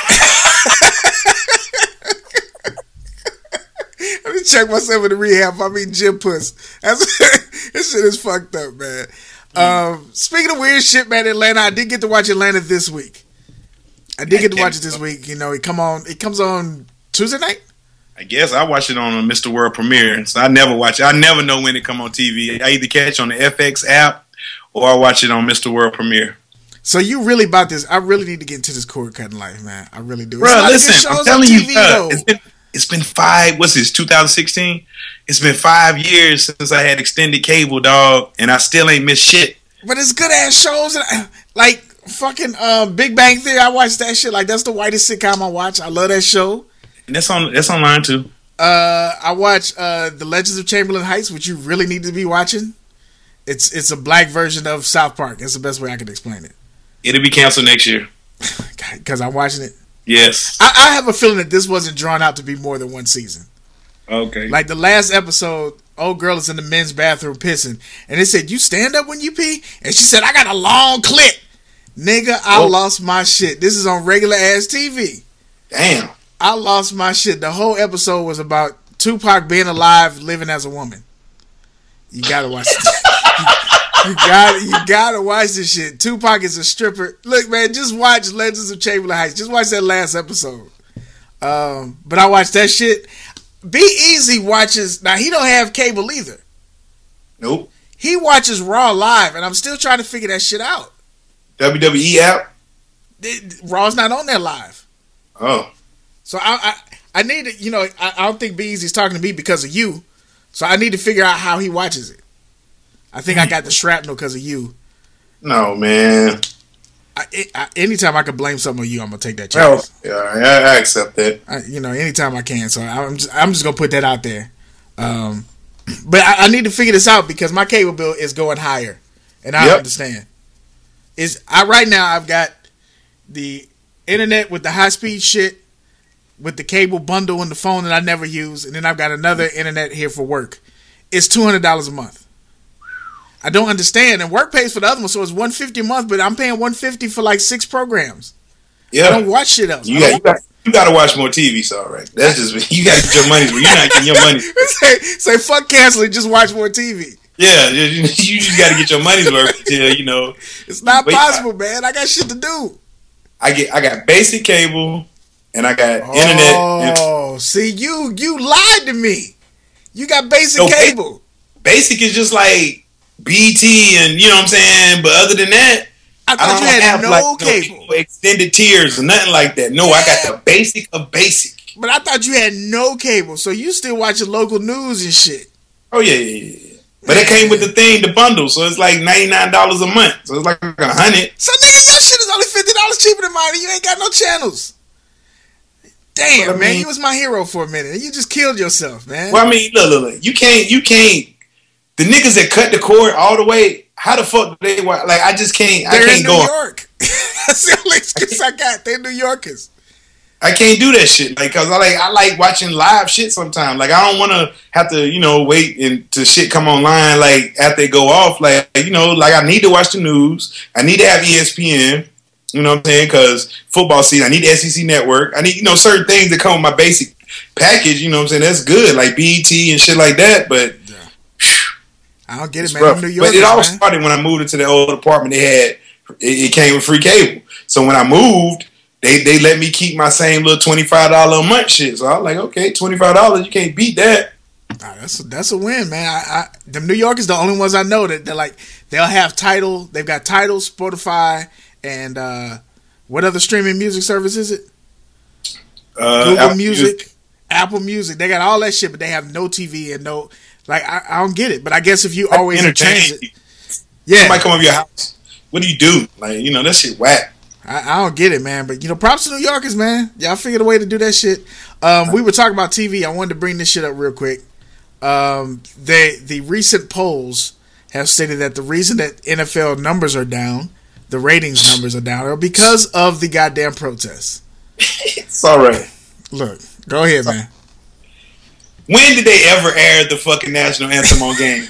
Let me check myself in the rehab. I mean, gym puss. That's, this shit is fucked up, man. Um, speaking of weird shit, man, Atlanta. I did get to watch Atlanta this week. I did get to watch it this week. You know, it come on. It comes on Tuesday night. I guess I watch it on a Mister World premiere, so I never watch it. I never know when it come on T V. I either catch it on the F X app or I watch it on Mister World premiere. So you really about this? I really need to get into this cord cutting life, man. I really do. Bro, It's a lot of good listen, shows I'm on telling T you, V, bro, though. it's been it's been five. What's this? twenty sixteen. It's been five years since I had extended cable, dog, and I still ain't missed shit. But it's good ass shows. And I, like fucking um, Big Bang Theory. I watch that shit. Like that's the whitest sitcom I watch. I love that show. And that's on that's online too. Uh, I watch uh, The Legends of Chamberlain Heights, which you really need to be watching. It's it's a black version of South Park. That's the best way I can explain it. It'll be canceled next year. Because I'm watching it. Yes. I, I have a feeling that this wasn't drawn out to be more than one season. Okay. Like the last episode, old girl is in the men's bathroom pissing, and they said, "You stand up when you pee?" And she said, "I got a long clip." Nigga, I oh. lost my shit. This is on regular ass T V. Damn. I lost my shit. The whole episode was about Tupac being alive, living as a woman. You gotta watch this. you, you gotta, you gotta watch this shit. Tupac is a stripper. Look, man, just watch Legends of Chamberlain Heights. Just watch that last episode. Um, but I watched that shit. Be Easy watches. Now he don't have cable either. Nope. He watches Raw live, and I'm still trying to figure that shit out. W W E app? It, Raw's not on there live. Oh. So I I, I need to, you know, I, I don't think Be Easy's talking to me because of you. So I need to figure out how he watches it. I think I got the shrapnel because of you. No, man. I, I, anytime I can blame something on you, I'm going to take that chance. Well, yeah, I, I accept that. I, you know, anytime I can. So I'm just, I'm just going to put that out there. Um, but I, I need to figure this out because my cable bill is going higher. And I yep. understand. Is I right now I've got the internet with the high speed shit with the cable bundle and the phone that I never use, and then I've got another internet here for work. It's two hundred dollars a month. I don't understand, and work pays for the other one, so it's one hundred fifty dollars a month, but I'm paying one hundred fifty dollars for like six programs. Yeah, I don't watch shit else. You got, you got, you got to watch more T V, so right. That's just you got to get your money's worth. You're not getting your money. say, say fuck canceling, just watch more T V. Yeah, you, you just got to get your money's worth until, you know. It's not possible, man. I got shit to do. I get, I got basic cable, and I got oh, internet. Oh, see, you you lied to me. You got basic no, cable. Basic is just like B E T and, you know what I'm saying? But other than that, I thought I don't you had have no like, cable. No extended tiers or nothing like that. No, yeah. I got the basic of basic. But I thought you had no cable, so you still watching local news and shit. Oh, yeah, yeah, yeah. But it came with the thing, the bundle, so it's like ninety-nine dollars a month. So it's like a hundred. So now your shit is only fifty dollars cheaper than mine, and you ain't got no channels. Damn, well, man, mean, you was my hero for a minute, and you just killed yourself, man. Well, I mean, look, look, look. You can't, you can't. The niggas that cut the cord all the way, how the fuck do they watch? Like, I just can't, They're I can't in go. New York. That's the only excuse I got. They're New Yorkers. I can't do that shit, like, cause I like I like watching live shit sometimes. Like, I don't want to have to, you know, wait and to shit come online like after they go off. Like, you know, like I need to watch the news. I need to have E S P N. You know what I'm saying? Cause football season, I need the S E C network. I need, you know, certain things that come with my basic package. You know what I'm saying? That's good, like B E T and shit like that. But yeah. I don't get it, man. I'm New York, but it all man. started when I moved into the old apartment. They had it, it came with free cable. So when I moved, They they let me keep my same little twenty-five dollars a month shit. So I was like, okay, twenty-five dollars, you can't beat that. Nah, that's a, that's a win, man. I, I, them New Yorkers the only ones I know that they're like, they'll have Tidal. They've got Tidal, Spotify, and uh, what other streaming music service is it? Uh, Google Apple Music, Music, Apple Music. They got all that shit, but they have no T V and no, like, I, I don't get it. But I guess if you like always change it. Yeah. Somebody come over your house. What do you do? Like, you know, that shit whack. I, I don't get it, man. But, you know, props to New Yorkers, man. Y'all figured a way to do that shit. Um, we were talking about T V. I wanted to bring this shit up real quick. Um, they, the recent polls have stated that the reason that N F L numbers are down, the ratings numbers are down, are because of the goddamn protests. It's all right. Look, go ahead, man. When did they ever air the fucking national anthem on game?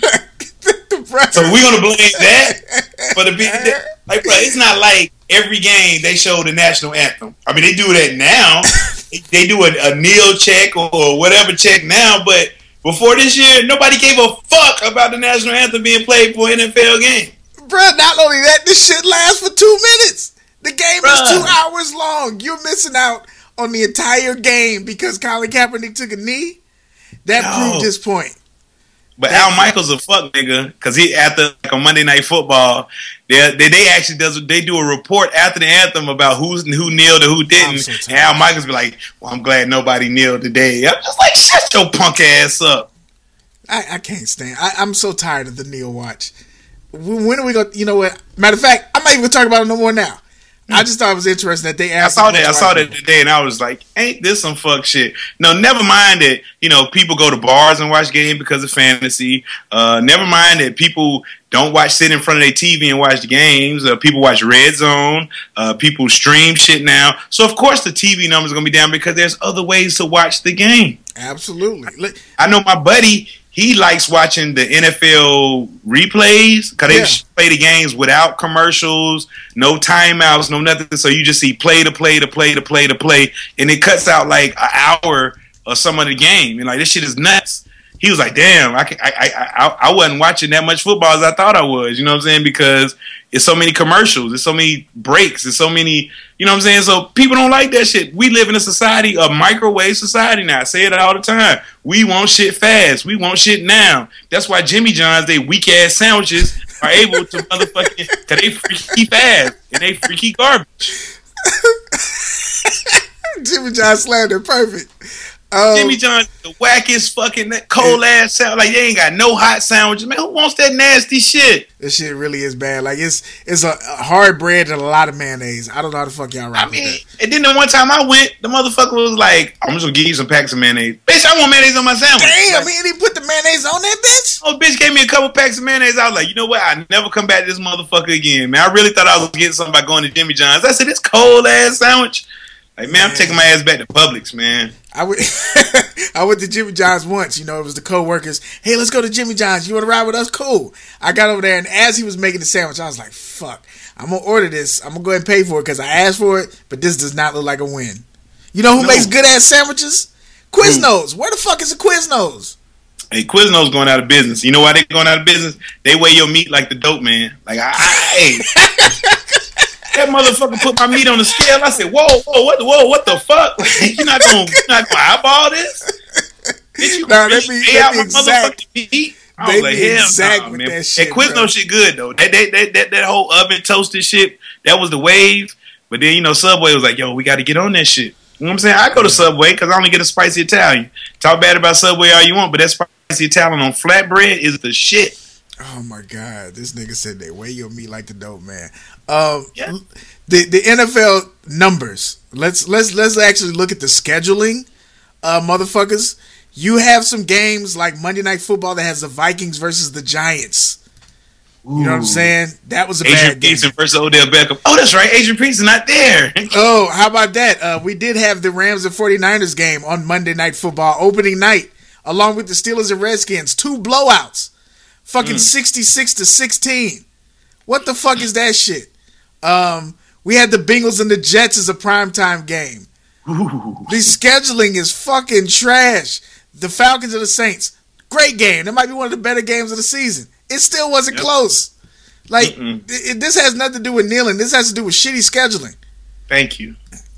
So we're gonna blame that for the big like, bro, it's not like every game they show the national anthem. I mean, they do that now. They do a, a kneel check or, or whatever check now, but before this year, nobody gave a fuck about the national anthem being played for an N F L game. Bruh, not only that, this shit lasts for two minutes. The game Bruh. is two hours long. You're missing out on the entire game because Colin Kaepernick took a knee. That no. proved his point. But Al Michaels a fuck nigga because he after like on Monday Night Football, they they, they actually does they do a report after the anthem about who's who kneeled and who didn't. So and Al Michaels be like, "Well, I'm glad nobody kneeled today." I'm just like, shut your punk ass up. I, I can't stand. I, I'm so tired of the kneel watch. When are we going? You know what? Matter of fact, I'm not even talking about it no more now. I just thought it was interesting that they asked. I saw that. I saw that today, and I was like, "Ain't this some fuck shit?" No, never mind that. You know, people go to bars and watch games because of fantasy. Uh, never mind that people don't watch sit in front of their T V and watch the games. Uh, people watch Red Zone. Uh, people stream shit now. So of course the T V numbers are gonna be down because there's other ways to watch the game. Absolutely. I know my buddy. he likes watching the N F L replays because they Yeah. play the games without commercials, no timeouts, no nothing. So you just see play to play to play to play to play, and it cuts out like an hour or some of the game. And like this shit is nuts. He was like, "Damn, I, can, I, I, I, I wasn't watching that much football as I thought I was." You know what I'm saying? Because it's so many commercials, there's so many breaks, there's so many. You know what I'm saying? So people don't like that shit. We live in a society, a microwave society now. I say it all the time. We want shit fast. We want shit now. That's why Jimmy John's, they weak ass sandwiches are able to motherfucking, cause they freaky fast and they freaky garbage. Jimmy John slammed it perfect. Um, Jimmy John's the wackest fucking that cold ass sandwich. Like they ain't got no hot sandwiches. Man, who wants that nasty shit? This shit really is bad. Like it's it's a, a hard bread and a lot of mayonnaise. I don't know how the fuck y'all rock I mean, with that. and then the one time I went, the motherfucker was like, "I'm just gonna give you some packs of mayonnaise." Bitch, I want mayonnaise on my sandwich. Damn, Like, man, he put the mayonnaise on that bitch. oh, bitch gave me a couple packs of mayonnaise. I was like, you know what? I never come back to this motherfucker again, man. I really thought I was getting something by going to Jimmy John's. I said, this cold ass sandwich. Like, man, I'm taking my ass back to Publix, man. I went, I went to Jimmy John's once. You know, it was the co-workers. Hey, let's go to Jimmy John's. You want to ride with us? Cool. I got over there, and as he was making the sandwich, I was like, fuck. I'm going to order this. I'm going to go ahead and pay for it because I asked for it, but this does not look like a win. You know who No. makes good-ass sandwiches? Quiznos. Where the fuck is the Quiznos? Hey, Quiznos going out of business. You know why they going out of business? They weigh your meat like the dope man. Like, I, I hey. That motherfucker put my meat on the scale. I said, "Whoa, whoa, what, the, whoa, what the fuck? You're not gonna, you're not gonna eyeball this? Did you Nah, really they be- weigh they out be my exact. motherfucking meat?" I They was like, be "Hell exact nah, with man." that shit, That Quizno bro. shit good though. That that, that that that whole oven toasted shit. That was the wave. But then you know, Subway was like, "Yo, we got to get on that shit." You know what I'm saying? I go to Subway because I only get a spicy Italian. Talk bad about Subway all you want, but that spicy Italian on flatbread is the shit. Oh my god, this nigga said they weigh your meat like the dope man. Um, Yeah. the the N F L numbers. Let's let's let's actually look at the scheduling, uh, motherfuckers. You have some games like Monday Night Football that has the Vikings versus the Giants. You know what I'm saying? That was a Adrian bad game. Peterson versus Odell Beckham. Oh, that's right. Adrian Peterson not there. Oh, how about that? Uh, we did have the Rams and 49ers game on Monday Night Football opening night, along with the Steelers and Redskins. Two blowouts. Fucking Mm. sixty-six to sixteen. What the fuck is that shit? Um, we had the Bengals and the Jets as a primetime game. Ooh. The scheduling is fucking trash. The Falcons and the Saints. Great game. That might be one of the better games of the season. It still wasn't Yep. close. Like, Mm-mm. it, this has nothing to do with kneeling. This has to do with shitty scheduling. Thank you.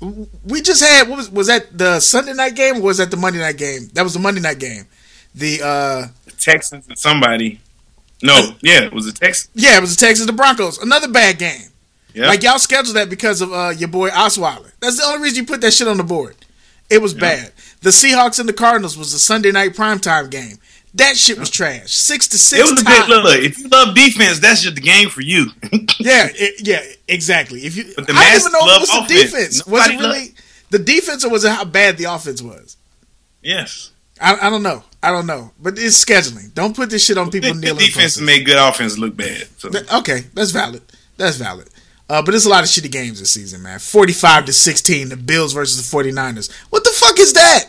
We just had, what was, was that the Sunday night game or was that the Monday night game? That was the Monday night game. The, uh, The Texans and somebody. No, yeah, it was the Texans. yeah, it was the Texans and the Broncos. Another bad game. Yeah. Like, y'all scheduled that because of uh, your boy Osweiler. That's the only reason you put that shit on the board. It was Yeah. bad. The Seahawks and the Cardinals was a Sunday night primetime game. That shit was trash. Six to six. It was a tie. bit. Look, look, if you love defense, that's just the game for you. Yeah, it, yeah, exactly. If you, But the I don't masses even know if love it was the offense. defense. Was Nobody it really the defense, or was it how bad the offense was? Yes. I, I don't know. I don't know. But it's scheduling. Don't put this shit on people Good, good kneeling. defense posters. made good offense look bad. So. Th- Okay, that's valid. That's valid. Uh, but there's a lot of shitty games this season, man. forty-five to sixteen, the Bills versus the 49ers. What the fuck is that?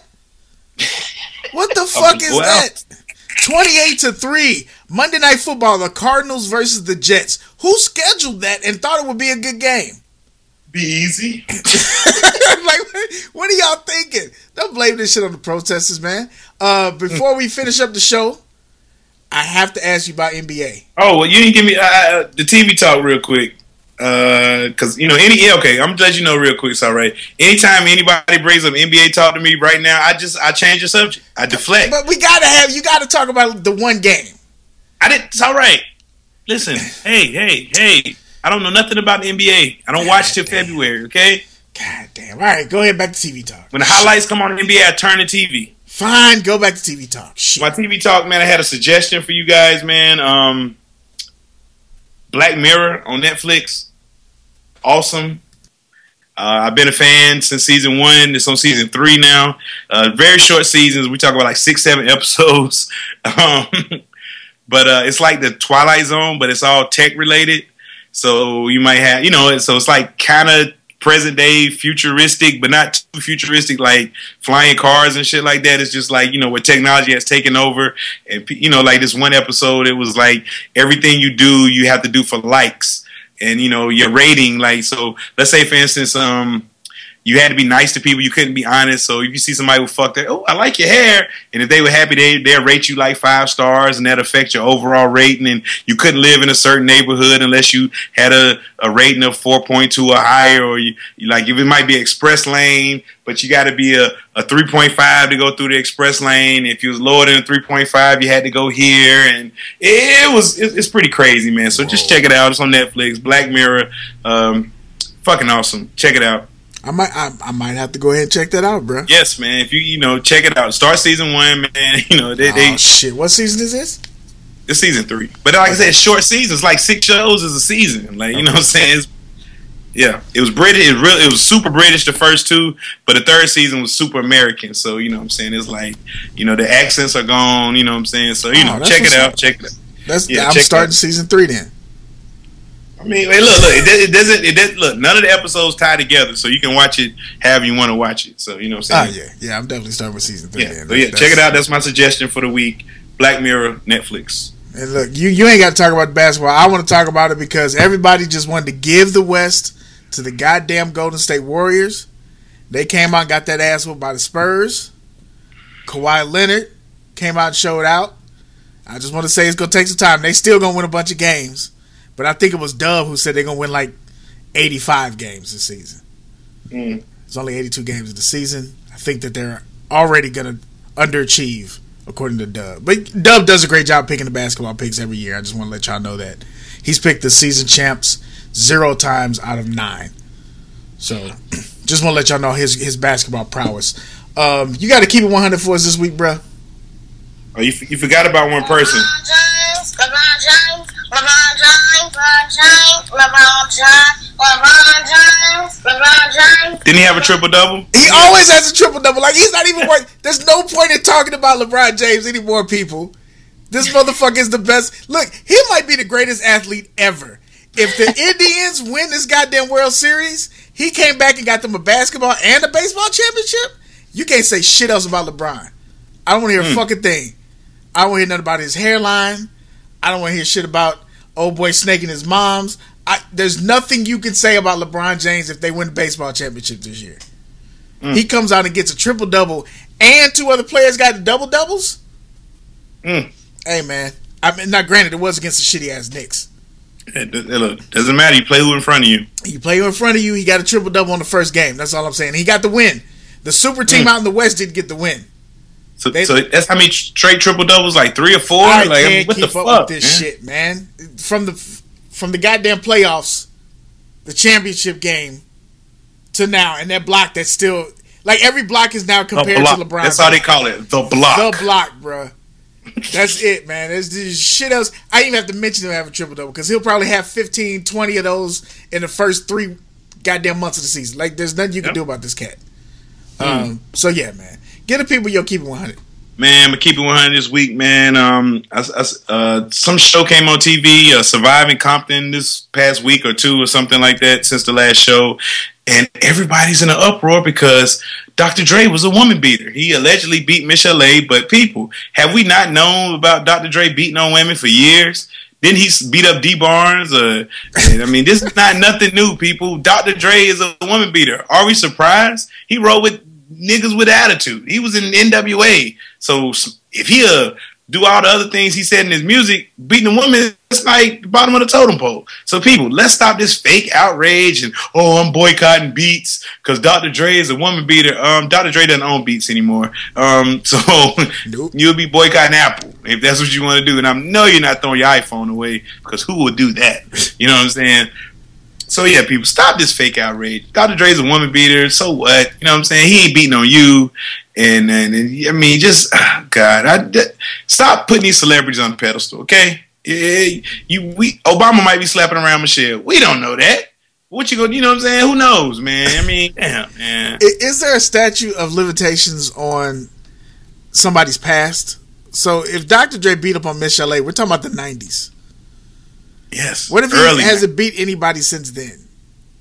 What the fuck is Well. that? twenty-eight to three, Monday Night Football, the Cardinals versus the Jets. Who scheduled that and thought it would be a good game? Be easy. Like, what are y'all thinking? Don't blame this shit on the protesters, man. Uh, before we finish up the show, I have to ask you about N B A. Oh, well, you didn't give me uh, uh, the T V talk real quick. Because, you know, any yeah, okay, I'm going to let you know real quick. It's all right. Anytime anybody brings up N B A talk to me right now, I just, I change the subject. I deflect. But we gotta have, you gotta talk about the one game. I didn't, it's all right. Listen, hey, hey, hey. I don't know nothing about the N B A. I don't watch till February, okay? God damn. All right, go ahead back to T V talk. When the highlights come on the N B A, I turn the T V. Fine, go back to T V talk. Shit. My T V talk, man, I had a suggestion for you guys, man. Um, Black Mirror on Netflix. Awesome. Uh, I've been a fan since season one. It's on season three now. Uh, very short seasons. We talk about like six, seven episodes. Um, but uh, it's like the Twilight Zone, but it's all tech related. So you might have, you know, so it's like kind of present day futuristic, but not too futuristic, like flying cars and shit like that. It's just like, you know, where technology has taken over. And, you know, like this one episode, it was like everything you do, you have to do for likes. And, you know, your rating, like, so let's say, for instance, um, you had to be nice to people. You couldn't be honest. So if you see somebody who fucked it, oh, I like your hair. And if they were happy, they, they'll rate you like five stars, and that affect your overall rating. And you couldn't live in a certain neighborhood unless you had a, a rating of four point two or higher. Or you, you like, if it might be express lane, but you got to be a, a three point five to go through the express lane. If you was lower than a three point five, you had to go here. And it, it was, it, it's pretty crazy, man. So Whoa. Just check it out. It's on Netflix. Black Mirror. Um, fucking awesome. Check it out. I might, I, I might have to go ahead and check that out, bro. Yes, man. If you, you know, check it out. Start season one, man. You know, they, oh they shit. What season is this? This season three. But like I said, short seasons, like six shows is a season. Like, you okay. know what I'm saying? It's, yeah, it was British. It really, it was super British the first two, but the third season was super American. So you know what I'm saying? It's like, you know, the accents are gone. You know what I'm saying? So you oh, know, check it out. Up. Check it out. That's yeah. I'm starting season three then. I mean, hey, look, look, it, it doesn't, it doesn't, look, none of the episodes tie together, so you can watch it however you want to watch it. So, you know what I'm saying? Oh, yeah. Yeah, I'm definitely starting with season three. Yeah, then. so, yeah, check it out. That's my suggestion for the week. Black Mirror, Netflix. And look, you, you ain't got to talk about basketball. I want to talk about it because everybody just wanted to give the West to the goddamn Golden State Warriors. They came out and got that ass whooped by the Spurs. Kawhi Leonard came out and showed out. I just want to say it's going to take some time. They still going to win a bunch of games. But I think it was Dub who said they're going to win like eighty-five games this season. Mm. It's only eighty-two games in the season. I think that they're already going to underachieve, according to Dub. But Dub does a great job picking the basketball picks every year. I just want to let y'all know that. He's picked the season champs zero times out of nine. So just want to let y'all know his, his basketball prowess. Um, you got to keep it one hundred for us this week, bro. Oh, you, you forgot about one person. LeBron James, LeBron James, LeBron James, LeBron James, LeBron James, LeBron James. Didn't he have a triple double? He always has a triple double. Like he's not even worth. There's no point in talking about LeBron James anymore, people. This motherfucker is the best. Look, he might be the greatest athlete ever. If the Indians win this goddamn World Series, he came back and got them a basketball and a baseball championship. You can't say shit else about LeBron. I don't want to hear a mm. fucking thing. I don't want to hear nothing about his hairline. I don't want to hear shit about old boy snaking his moms. I, there's nothing you can say about LeBron James if they win the baseball championship this year. Mm. He comes out and gets a triple double, and two other players got the double doubles. Mm. Hey man, I mean, not granted, it was against the shitty ass Knicks. It, it, look, doesn't matter. You play who in front of you. You play who in front of you. He got a triple double on the first game. That's all I'm saying. He got the win. The super team mm. out in the West didn't get the win. So, they, so that's how many straight triple doubles? Like three or four? I like, can't I mean, what keep the up fuck, with this man? shit, man. From the from the goddamn playoffs, the championship game, to now, and that block that's still like every block is now compared to LeBron. That's how they call it, the block. The block, bro. That's it, man. There's, there's shit else. I didn't even have to mention him having a triple double because he'll probably have fifteen, twenty of those in the first three goddamn months of the season. Like, there's nothing you can yep. do about this cat. Mm. Um, so yeah, man. Get the people you'll keep it one hundred. Man, but keep it one hundred this week, man. Um, I, I, uh, some show came on T V, uh, Surviving Compton, this past week or two or something like that since the last show. And everybody's in an uproar because Doctor Dre was a woman beater. He allegedly beat Michelle A. But people, have we not known about Doctor Dre beating on women for years? Didn't he beat up D Barnes? Uh, I mean, this is not nothing new, people. Doctor Dre is a woman beater. Are we surprised? He rode with niggas with attitude. He was in N W A. So if he uh, do all the other things he said in his music, beating a woman, it's like the bottom of the totem pole. So people, let's stop this fake outrage and, oh, I'm boycotting Beats because Doctor Dre is a woman beater. Um, Doctor Dre doesn't own Beats anymore. Um, so nope. You'll be boycotting Apple if that's what you want to do. And I know you're not throwing your iPhone away because who would do that? You know what I'm saying? So yeah, people, stop this fake outrage. Doctor Dre's a woman beater. So what? You know what I'm saying? He ain't beating on you. And, and, and I mean, just, oh God, I, d- stop putting these celebrities on the pedestal, okay? Yeah, you, we, Obama might be slapping around Michelle. We don't know that. What you gonna, you know what I'm saying? Who knows, man? I mean, damn, man. Is there a statute of limitations on somebody's past? So if Doctor Dre beat up on Michelle A, we're talking about the nineties. Yes. What if he hasn't beat anybody since then?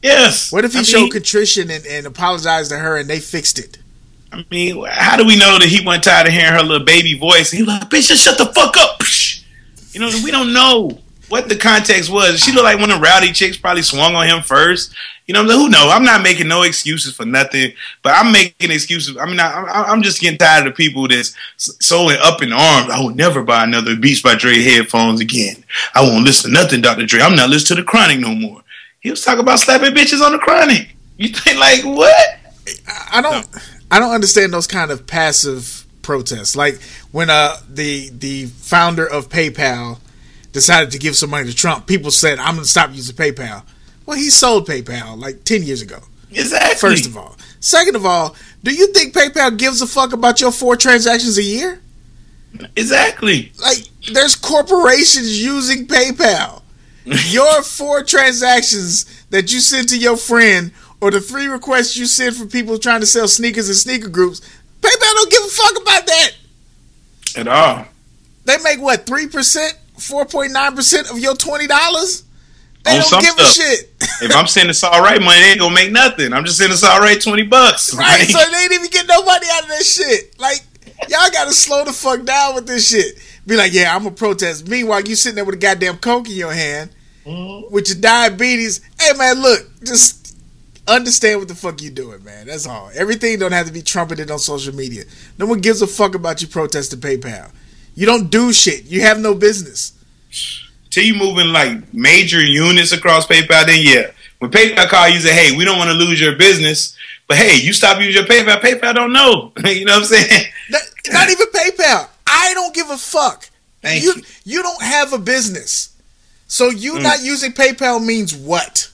Yes. What if he I showed mean, contrition and, and apologized to her and they fixed it? I mean, how do we know that he wasn't tired of hearing her little baby voice? And he was like, bitch, just shut the fuck up. You know, we don't know what the context was. She looked like one of the rowdy chicks probably swung on him first. You know, who knows? I'm not making no excuses for nothing, but I'm making excuses. I mean, I, I'm just getting tired of people that's so up in arms. I will never buy another Beats by Dre headphones again. I won't listen to nothing, Doctor Dre. I'm not listening to the Chronic no more. He was talking about slapping bitches on the Chronic. You think, like, what? I don't no. I don't understand those kind of passive protests. Like when uh the the founder of PayPal decided to give some money to Trump, people said, I'm going to stop using PayPal. Well, he sold PayPal like ten years ago. Exactly. First of all. Second of all, do you think PayPal gives a fuck about your four transactions a year? Exactly. Like, there's corporations using PayPal. Your four transactions that you send to your friend or the three requests you send for people trying to sell sneakers in sneaker groups, PayPal don't give a fuck about that. At all. They make what, three percent, four point nine percent of your twenty dollars? They On don't give stuff. a shit. If I'm sending Saul Right money, they ain't gonna make nothing. I'm just sending Saul Right twenty bucks. Right, Right? so they ain't even get no money out of that shit. Like, y'all gotta slow the fuck down with this shit. Be like, yeah, I'm gonna protest. Meanwhile, you sitting there with a goddamn Coke in your hand, mm-hmm. with your diabetes. Hey, man, look, just understand what the fuck you doing, man. That's all. Everything don't have to be trumpeted on social media. No one gives a fuck about you protesting PayPal. You don't do shit. You have no business. Till you moving like major units across PayPal, then yeah. When PayPal call you, say, hey, we don't want to lose your business, but hey, you stop using your PayPal, PayPal don't know. You know what I'm saying? Not, not even PayPal. I don't give a fuck. Thank you, you. You don't have a business. So you mm. not using PayPal means what?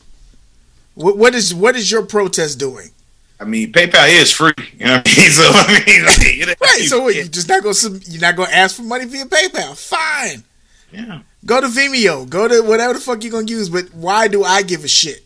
what? What is what is your protest doing? I mean, PayPal is free. You know what I mean? So I mean, like, you know, right. So what, you just not gonna you're not gonna ask for money via PayPal? Fine. Yeah. Go to Vimeo. Go to whatever the fuck you're gonna use. But why do I give a shit?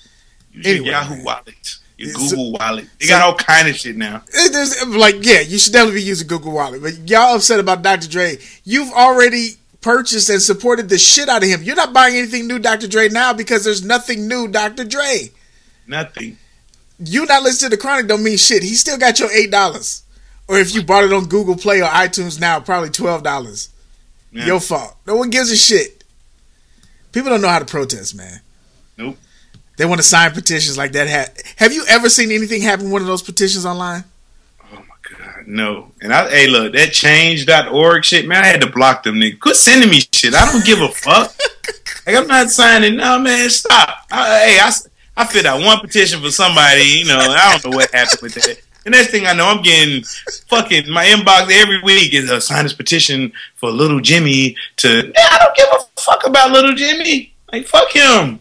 Use anyway, your Yahoo man. Wallet, your Google so, Wallet. They so, got all kind of shit now. There's like, yeah, you should definitely be using Google Wallet. But y'all upset about Doctor Dre. You've already purchased and supported the shit out of him. You're not buying anything new Doctor Dre now because there's nothing new Doctor Dre. Nothing. You not listening to the Chronic don't mean shit. He still got your eight dollars. Or if you bought it on Google Play or iTunes now, probably twelve dollars. Yeah. Your fault. No one gives a shit. People don't know how to protest, man. Nope. They want to sign petitions like that. Have you ever seen anything happen in one of those petitions online? Oh my God, no. And I, hey, look, that change dot org shit, man, I had to block them niggas. Quit sending me shit. I don't give a fuck. Like, I'm not signing. No, man, stop. I, hey, I, I filled out one petition for somebody, you know, I don't know what happened with that. The next thing I know, I'm getting fucking my inbox every week is a sign this petition for Little Jimmy to. I don't give a fuck about Little Jimmy. Like, fuck him.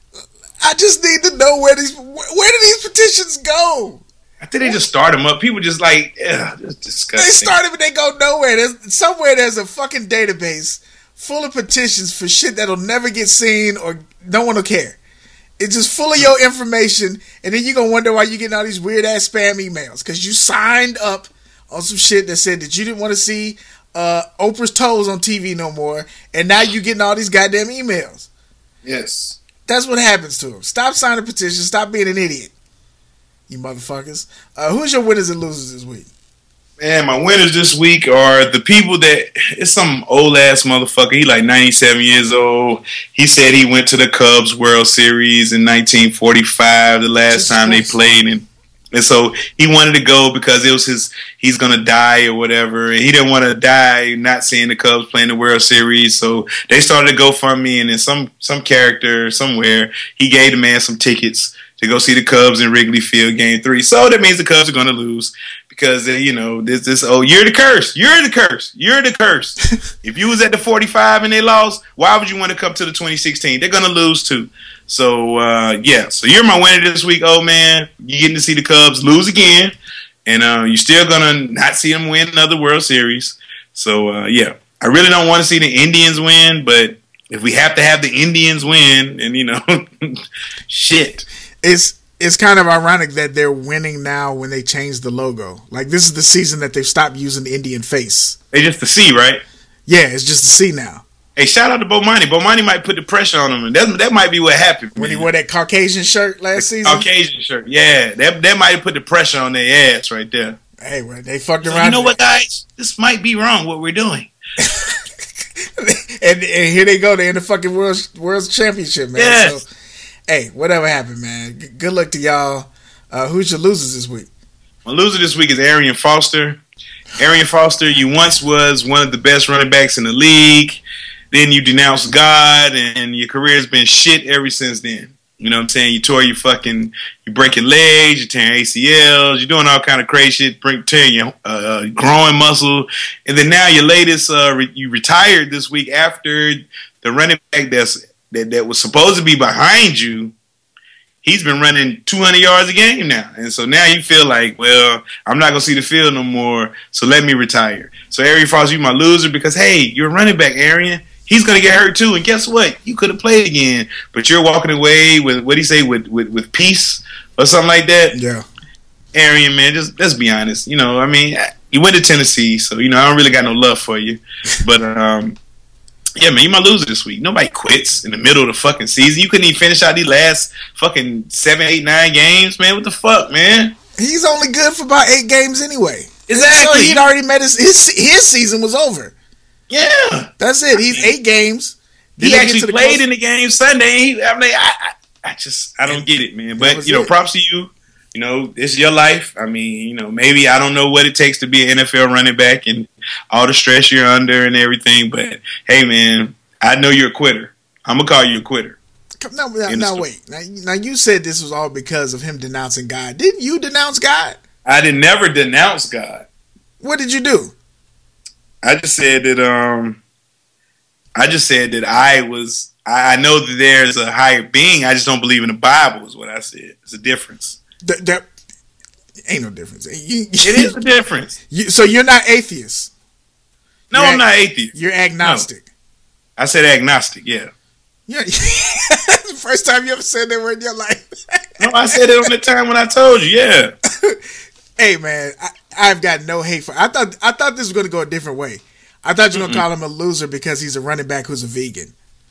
I just need to know where these where do these petitions go? I think they just start them up. People just like, ugh, it's disgusting. They start them and they go nowhere. There's somewhere there's a fucking database full of petitions for shit that'll never get seen or no one will care. It's just full of your information, and then you're going to wonder why you're getting all these weird-ass spam emails, because you signed up on some shit that said that you didn't want to see uh, Oprah's toes on T V no more, and now you're getting all these goddamn emails. Yes. That's what happens to them. Stop signing petitions. Stop being an idiot, you motherfuckers. Uh, who's your winners and losers this week? Man, my winners this week are the people that, it's some old ass motherfucker. He like ninety-seven years old. He said he went to the Cubs World Series in nineteen forty-five, the last Just time they played. And, and so he wanted to go because it was his, he's going to die or whatever. And he didn't want to die not seeing the Cubs playing the World Series. So they started to GoFundMe, and then some, some character somewhere, he gave the man some tickets to go see the Cubs in Wrigley Field Game Three. So that means the Cubs are going to lose because, you know, this, this, oh, you're the curse. You're the curse. You're the curse. If you was at the forty-five and they lost, why would you want to come to the twenty sixteen? They're going to lose too. So, uh, yeah. So you're my winner this week, old man. You're getting to see the Cubs lose again. And uh, you're still going to not see them win another World Series. So, uh, yeah. I really don't want to see the Indians win, but if we have to have the Indians win, and, you know, shit. It's it's kind of ironic that they're winning now when they changed the logo. Like, this is the season that they've stopped using the Indian face. They just the C, right? Yeah, it's just the C now. Hey, shout out to Bomani. Bomani might put the pressure on him, and that that might be what happened. When man. he wore that Caucasian shirt last the season. Caucasian shirt, yeah, that that might have put the pressure on their ass right there. Hey, well, they fucked So around. you know what, guys? This might be wrong. What we're doing. and, and here they go. They're in the fucking world world championship, man. Yes. So, hey, whatever happened, man. G- good luck to y'all. Uh, who's your losers this week? My loser this week is Arian Foster. Arian Foster, you once was one of the best running backs in the league. Then you denounced God, and your career has been shit ever since then. You know what I'm saying? You tore your fucking, you breaking legs, you're tearing A C Ls, you're doing all kind of crazy shit, break, tearing your uh, growing muscle, and then now your latest, uh, re- you retired this week after the running back that's that, that was supposed to be behind you. He's been running two hundred yards a game now, and so now you feel like, well, I'm not gonna see the field no more, so let me retire. So Arian Foster, you my loser because hey, you're a running back, Arian. He's gonna get hurt too, and guess what? You could have played again, but you're walking away with what do you say with, with with peace or something like that. Yeah, Arian, man, just let's be honest. You know, I mean, you went to Tennessee, so you know I don't really got no love for you. But um, yeah, man, you my loser this week. Nobody quits in the middle of the fucking season. You couldn't even finish out these last fucking seven, eight, nine games, man. What the fuck, man? he's only good for about eight games anyway. Exactly. So he'd already met his his his season was over. Yeah, That's it. He's eight games. Then he they get actually to the played close- in the game Sunday. He, I mean, I, I, I just I don't get it, man. That But was you know, it. props to you. You know, it's your life. I mean, you know, maybe I don't know what it takes to be an N F L running back and all the stress you're under and everything. But hey, man, I know you're a quitter. I'm gonna call you a quitter. Come- No, now, In the now story. wait. Now, now you said this was all because of him denouncing God. Didn't you denounce God? I did never denounce God. What did you do? I just said that. Um, I just said that I was. I I know that there's a higher being. I just don't believe in the Bible. Is what I said. It's a difference. Th- there ain't no difference. You, It is a difference. you, so you're not atheist. No, You're I'm not atheist. You're agnostic. I said agnostic. Yeah. Yeah. That's the first time you ever said that word in your life. No, I said it on the time when I told you. Yeah. Hey man, I, I've got no hate for. I thought I thought this was going to go a different way. I thought you were going to call him a loser because he's a running back who's a vegan.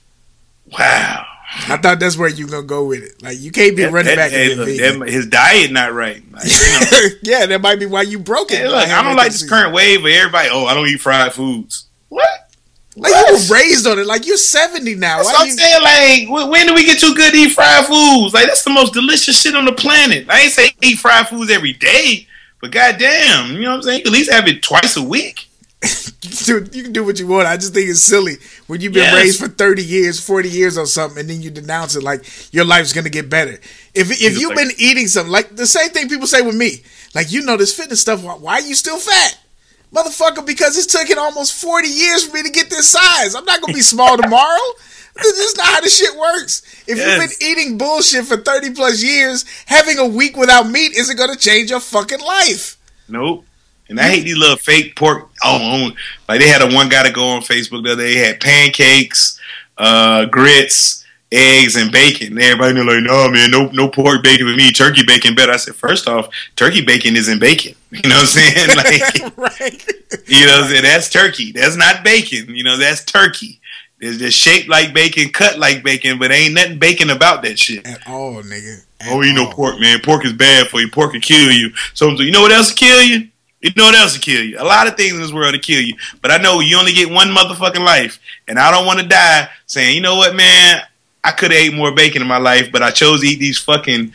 Wow. I thought that's where you were going to go with it. Like you can't be a running back Hey, and be a look, vegan. that- his diet not right. Like, you know. Yeah, that might be why you broke it. Hey, look, I don't like this current wave of everybody. Oh, I don't eat fried foods. What? Like you were raised on it. Like you're seventy now. That's Why what I'm you, saying. Like, when, when do we get too good to eat fried foods? Like, that's the most delicious shit on the planet. I ain't say eat fried foods every day, but goddamn, you know what I'm saying? You can at least have it twice a week. Dude, you can do what you want. I just think it's silly when you've been Yes. raised for thirty years, forty years or something, and then you denounce it like your life's gonna get better. If if It's you've like- been eating something, like the same thing people say with me, like you know this fitness stuff, why, why are you still fat? Motherfucker, because it's taken almost forty years for me to get this size. I'm not gonna be small tomorrow. This is not how this shit works. If Yes. you've been eating bullshit for thirty plus years, having a week without meat isn't gonna change your fucking life. Nope. And I hate these little fake pork. Oh, oh, like they had a one guy to go on Facebook the other day. He had pancakes, uh, grits, eggs, and bacon. And everybody knew like, no man, no no pork bacon with me. Turkey bacon better. I said, first off, turkey bacon isn't bacon. You know what I'm saying? Like, Right. you know what I'm saying? That's turkey. That's not bacon. You know, that's turkey. It's just shaped like bacon, cut like bacon, but ain't nothing bacon about that shit. At all, nigga. At Oh, you know all. pork, man. Pork is bad for you. Pork can kill you. So you know what else will kill you? You know what else will kill you? A lot of things in this world will kill you. But I know you only get one motherfucking life. And I don't want to die saying, you know what, man? I could have ate more bacon in my life, but I chose to eat these fucking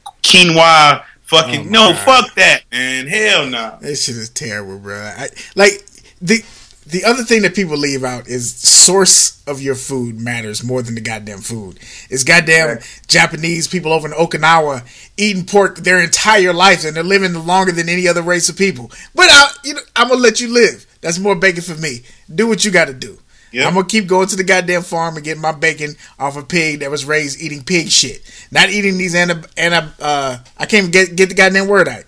quinoa fucking... Oh, my no, God. fuck that, man. Hell no. That shit is terrible, bro. I, like the the other thing that people leave out is source of your food matters more than the goddamn food. It's goddamn Right. Japanese people over in Okinawa eating pork their entire lives and they're living longer than any other race of people. But I, you know, I'm gonna let you live. That's more bacon for me. Do what you got to do. Yep. I'm gonna keep going to the goddamn farm and getting my bacon off a pig that was raised eating pig shit, not eating these anti. anti uh, I can't even get get the goddamn word out.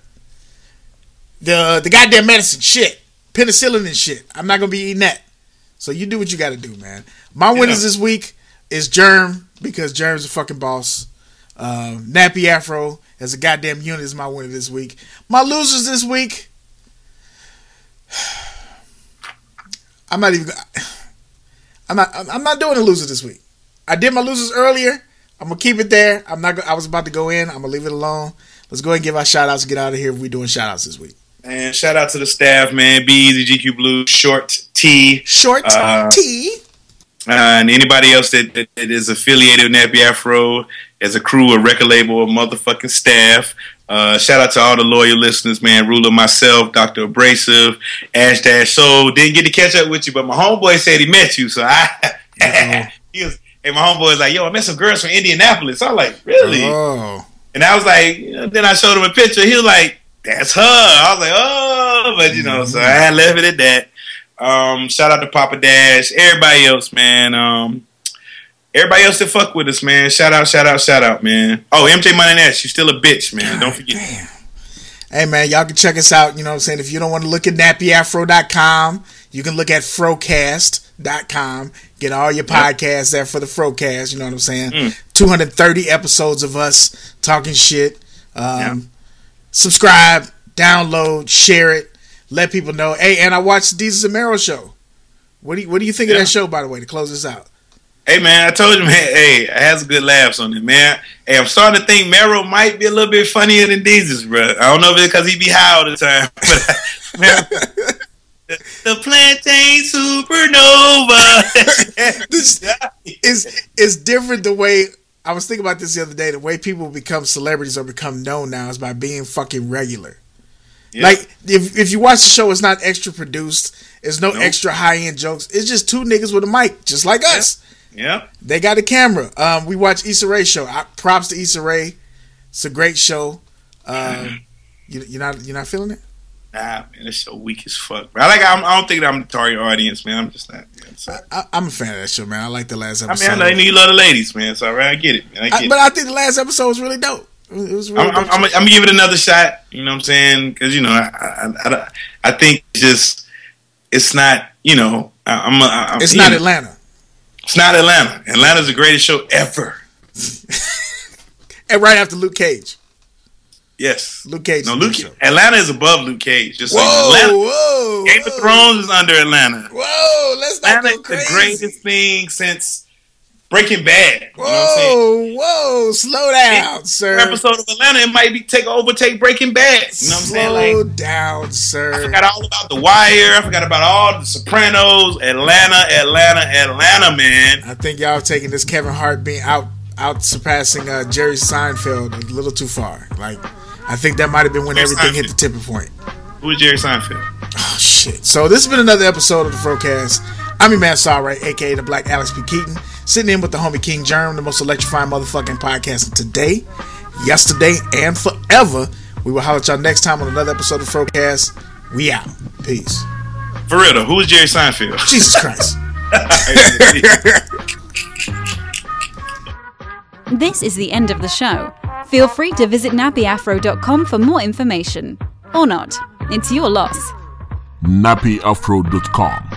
The the goddamn medicine shit, penicillin and shit. I'm not gonna be eating that. So you do what you got to do, man. My winners this week is Germ because Germ's a fucking boss. Um, Nappy Afro as a goddamn unit is my winner this week. My losers this week. I'm not even. I'm not. I'm not doing the loser this week. I did my losers earlier. I'm gonna keep it there. I'm not. Go, I was about to go in. I'm gonna leave it alone. Let's go ahead and give our shout outs and get out of here. We're doing shout outs this week. And shout out to the staff, man. Be Easy, G Q Blue, Short T, Short uh, T, uh, and anybody else that, that, that is affiliated with Nappy Afro as a crew, a record label, a motherfucking staff. Uh, shout out to all the loyal listeners, man. Ruler, myself, Doctor Abrasive, Ash Dash Soul. Didn't get to catch up with you, but my homeboy said he met you, so I. he was. Hey, my homeboy was like, "Yo, I met some girls from Indianapolis." I was like, "Really?" Oh. And I was like, you know, then I showed him a picture. He was like, "That's her." I was like, "Oh," but you know, mm-hmm. so I left it at that. Um, shout out to Papa Dash, everybody else, man. Um, everybody else that fuck with us, man. Shout out, shout out, shout out, man. Oh, M J Money Nash, you still a bitch, man. Don't forget. Damn. Hey, man, y'all can check us out. You know what I'm saying? If you don't want to look at nappy afro dot com, you can look at frocast dot com. Get all your podcasts there for the Frocast. You know what I'm saying? Mm. two hundred thirty episodes of us talking shit. Um, yeah. Subscribe, download, share it, let people know. Hey, and I watched the Jesus and Mero show. What do you What do you think yeah. of that show, by the way, to close this out? Hey, man, I told you, man. Hey, I had some good laughs on it, man. Hey, I'm starting to think Mero might be a little bit funnier than Jesus, bro. I don't know if it's because he be high all the time. But, man, the, the plantain supernova. This is is different the way I was thinking about this the other day. The way people become celebrities or become known now is by being fucking regular. Yeah. Like if if you watch the show, it's not extra produced. There's no nope. extra high end jokes. It's just two niggas with a mic, just like us. Yeah, they got a camera. Um, we watch Issa Rae show. I, props to Issa Rae. It's a great show. Um, you you're not you're not feeling it? Nah, man, this show weak as fuck. Bro. I like. I'm, I don't think I'm the target audience, man. I'm just not. Yeah, I, I, I'm a fan of that show, man. I like the last episode. I mean, I know you love the ladies, man. So right, I get it, man. I get I, but it. I think the last episode was really dope. It was really. I'm, I'm, I'm, I'm gonna give it another shot. You know what I'm saying? Because you know, I, I, I, I think it's just it's not. You know, I, I'm. A, I'm it's not know, Atlanta. It's not Atlanta. Atlanta's the greatest show ever. And right after Luke Cage. Yes. Luke Cage. No, Luke. Atlanta is above Luke Cage. Just whoa, so Atlanta, whoa, Game whoa. of Thrones is under Atlanta. Whoa, let's not Atlanta go crazy. is the greatest thing since Breaking Bad. Whoa, you know what I'm saying? Whoa, slow down, it, sir. Episode of Atlanta, it might be take overtake Breaking Bad. You know what I'm saying? Slow like, down, sir. I forgot all about The Wire. I forgot about all the Sopranos. Atlanta, Atlanta, Atlanta, man. I think y'all taking this Kevin Hart being out out surpassing uh, Jerry Seinfeld a little too far. Like, I think that might have been when Jerry everything Seinfeld. hit the tipping point. Who is Jerry Seinfeld? Oh shit! So this has been another episode of the Frocast. I'm your man Starray, aka the Black Alex P. Keaton, sitting in with the homie King Germ, the most electrifying motherfucking podcast of today, yesterday, and forever. We will holler at y'all next time on another episode of Frocast. We out. Peace. For real though, who is Jerry Seinfeld? Jesus Christ. This is the end of the show. Feel free to visit nappy afro dot com for more information. Or not. It's your loss. nappy afro dot com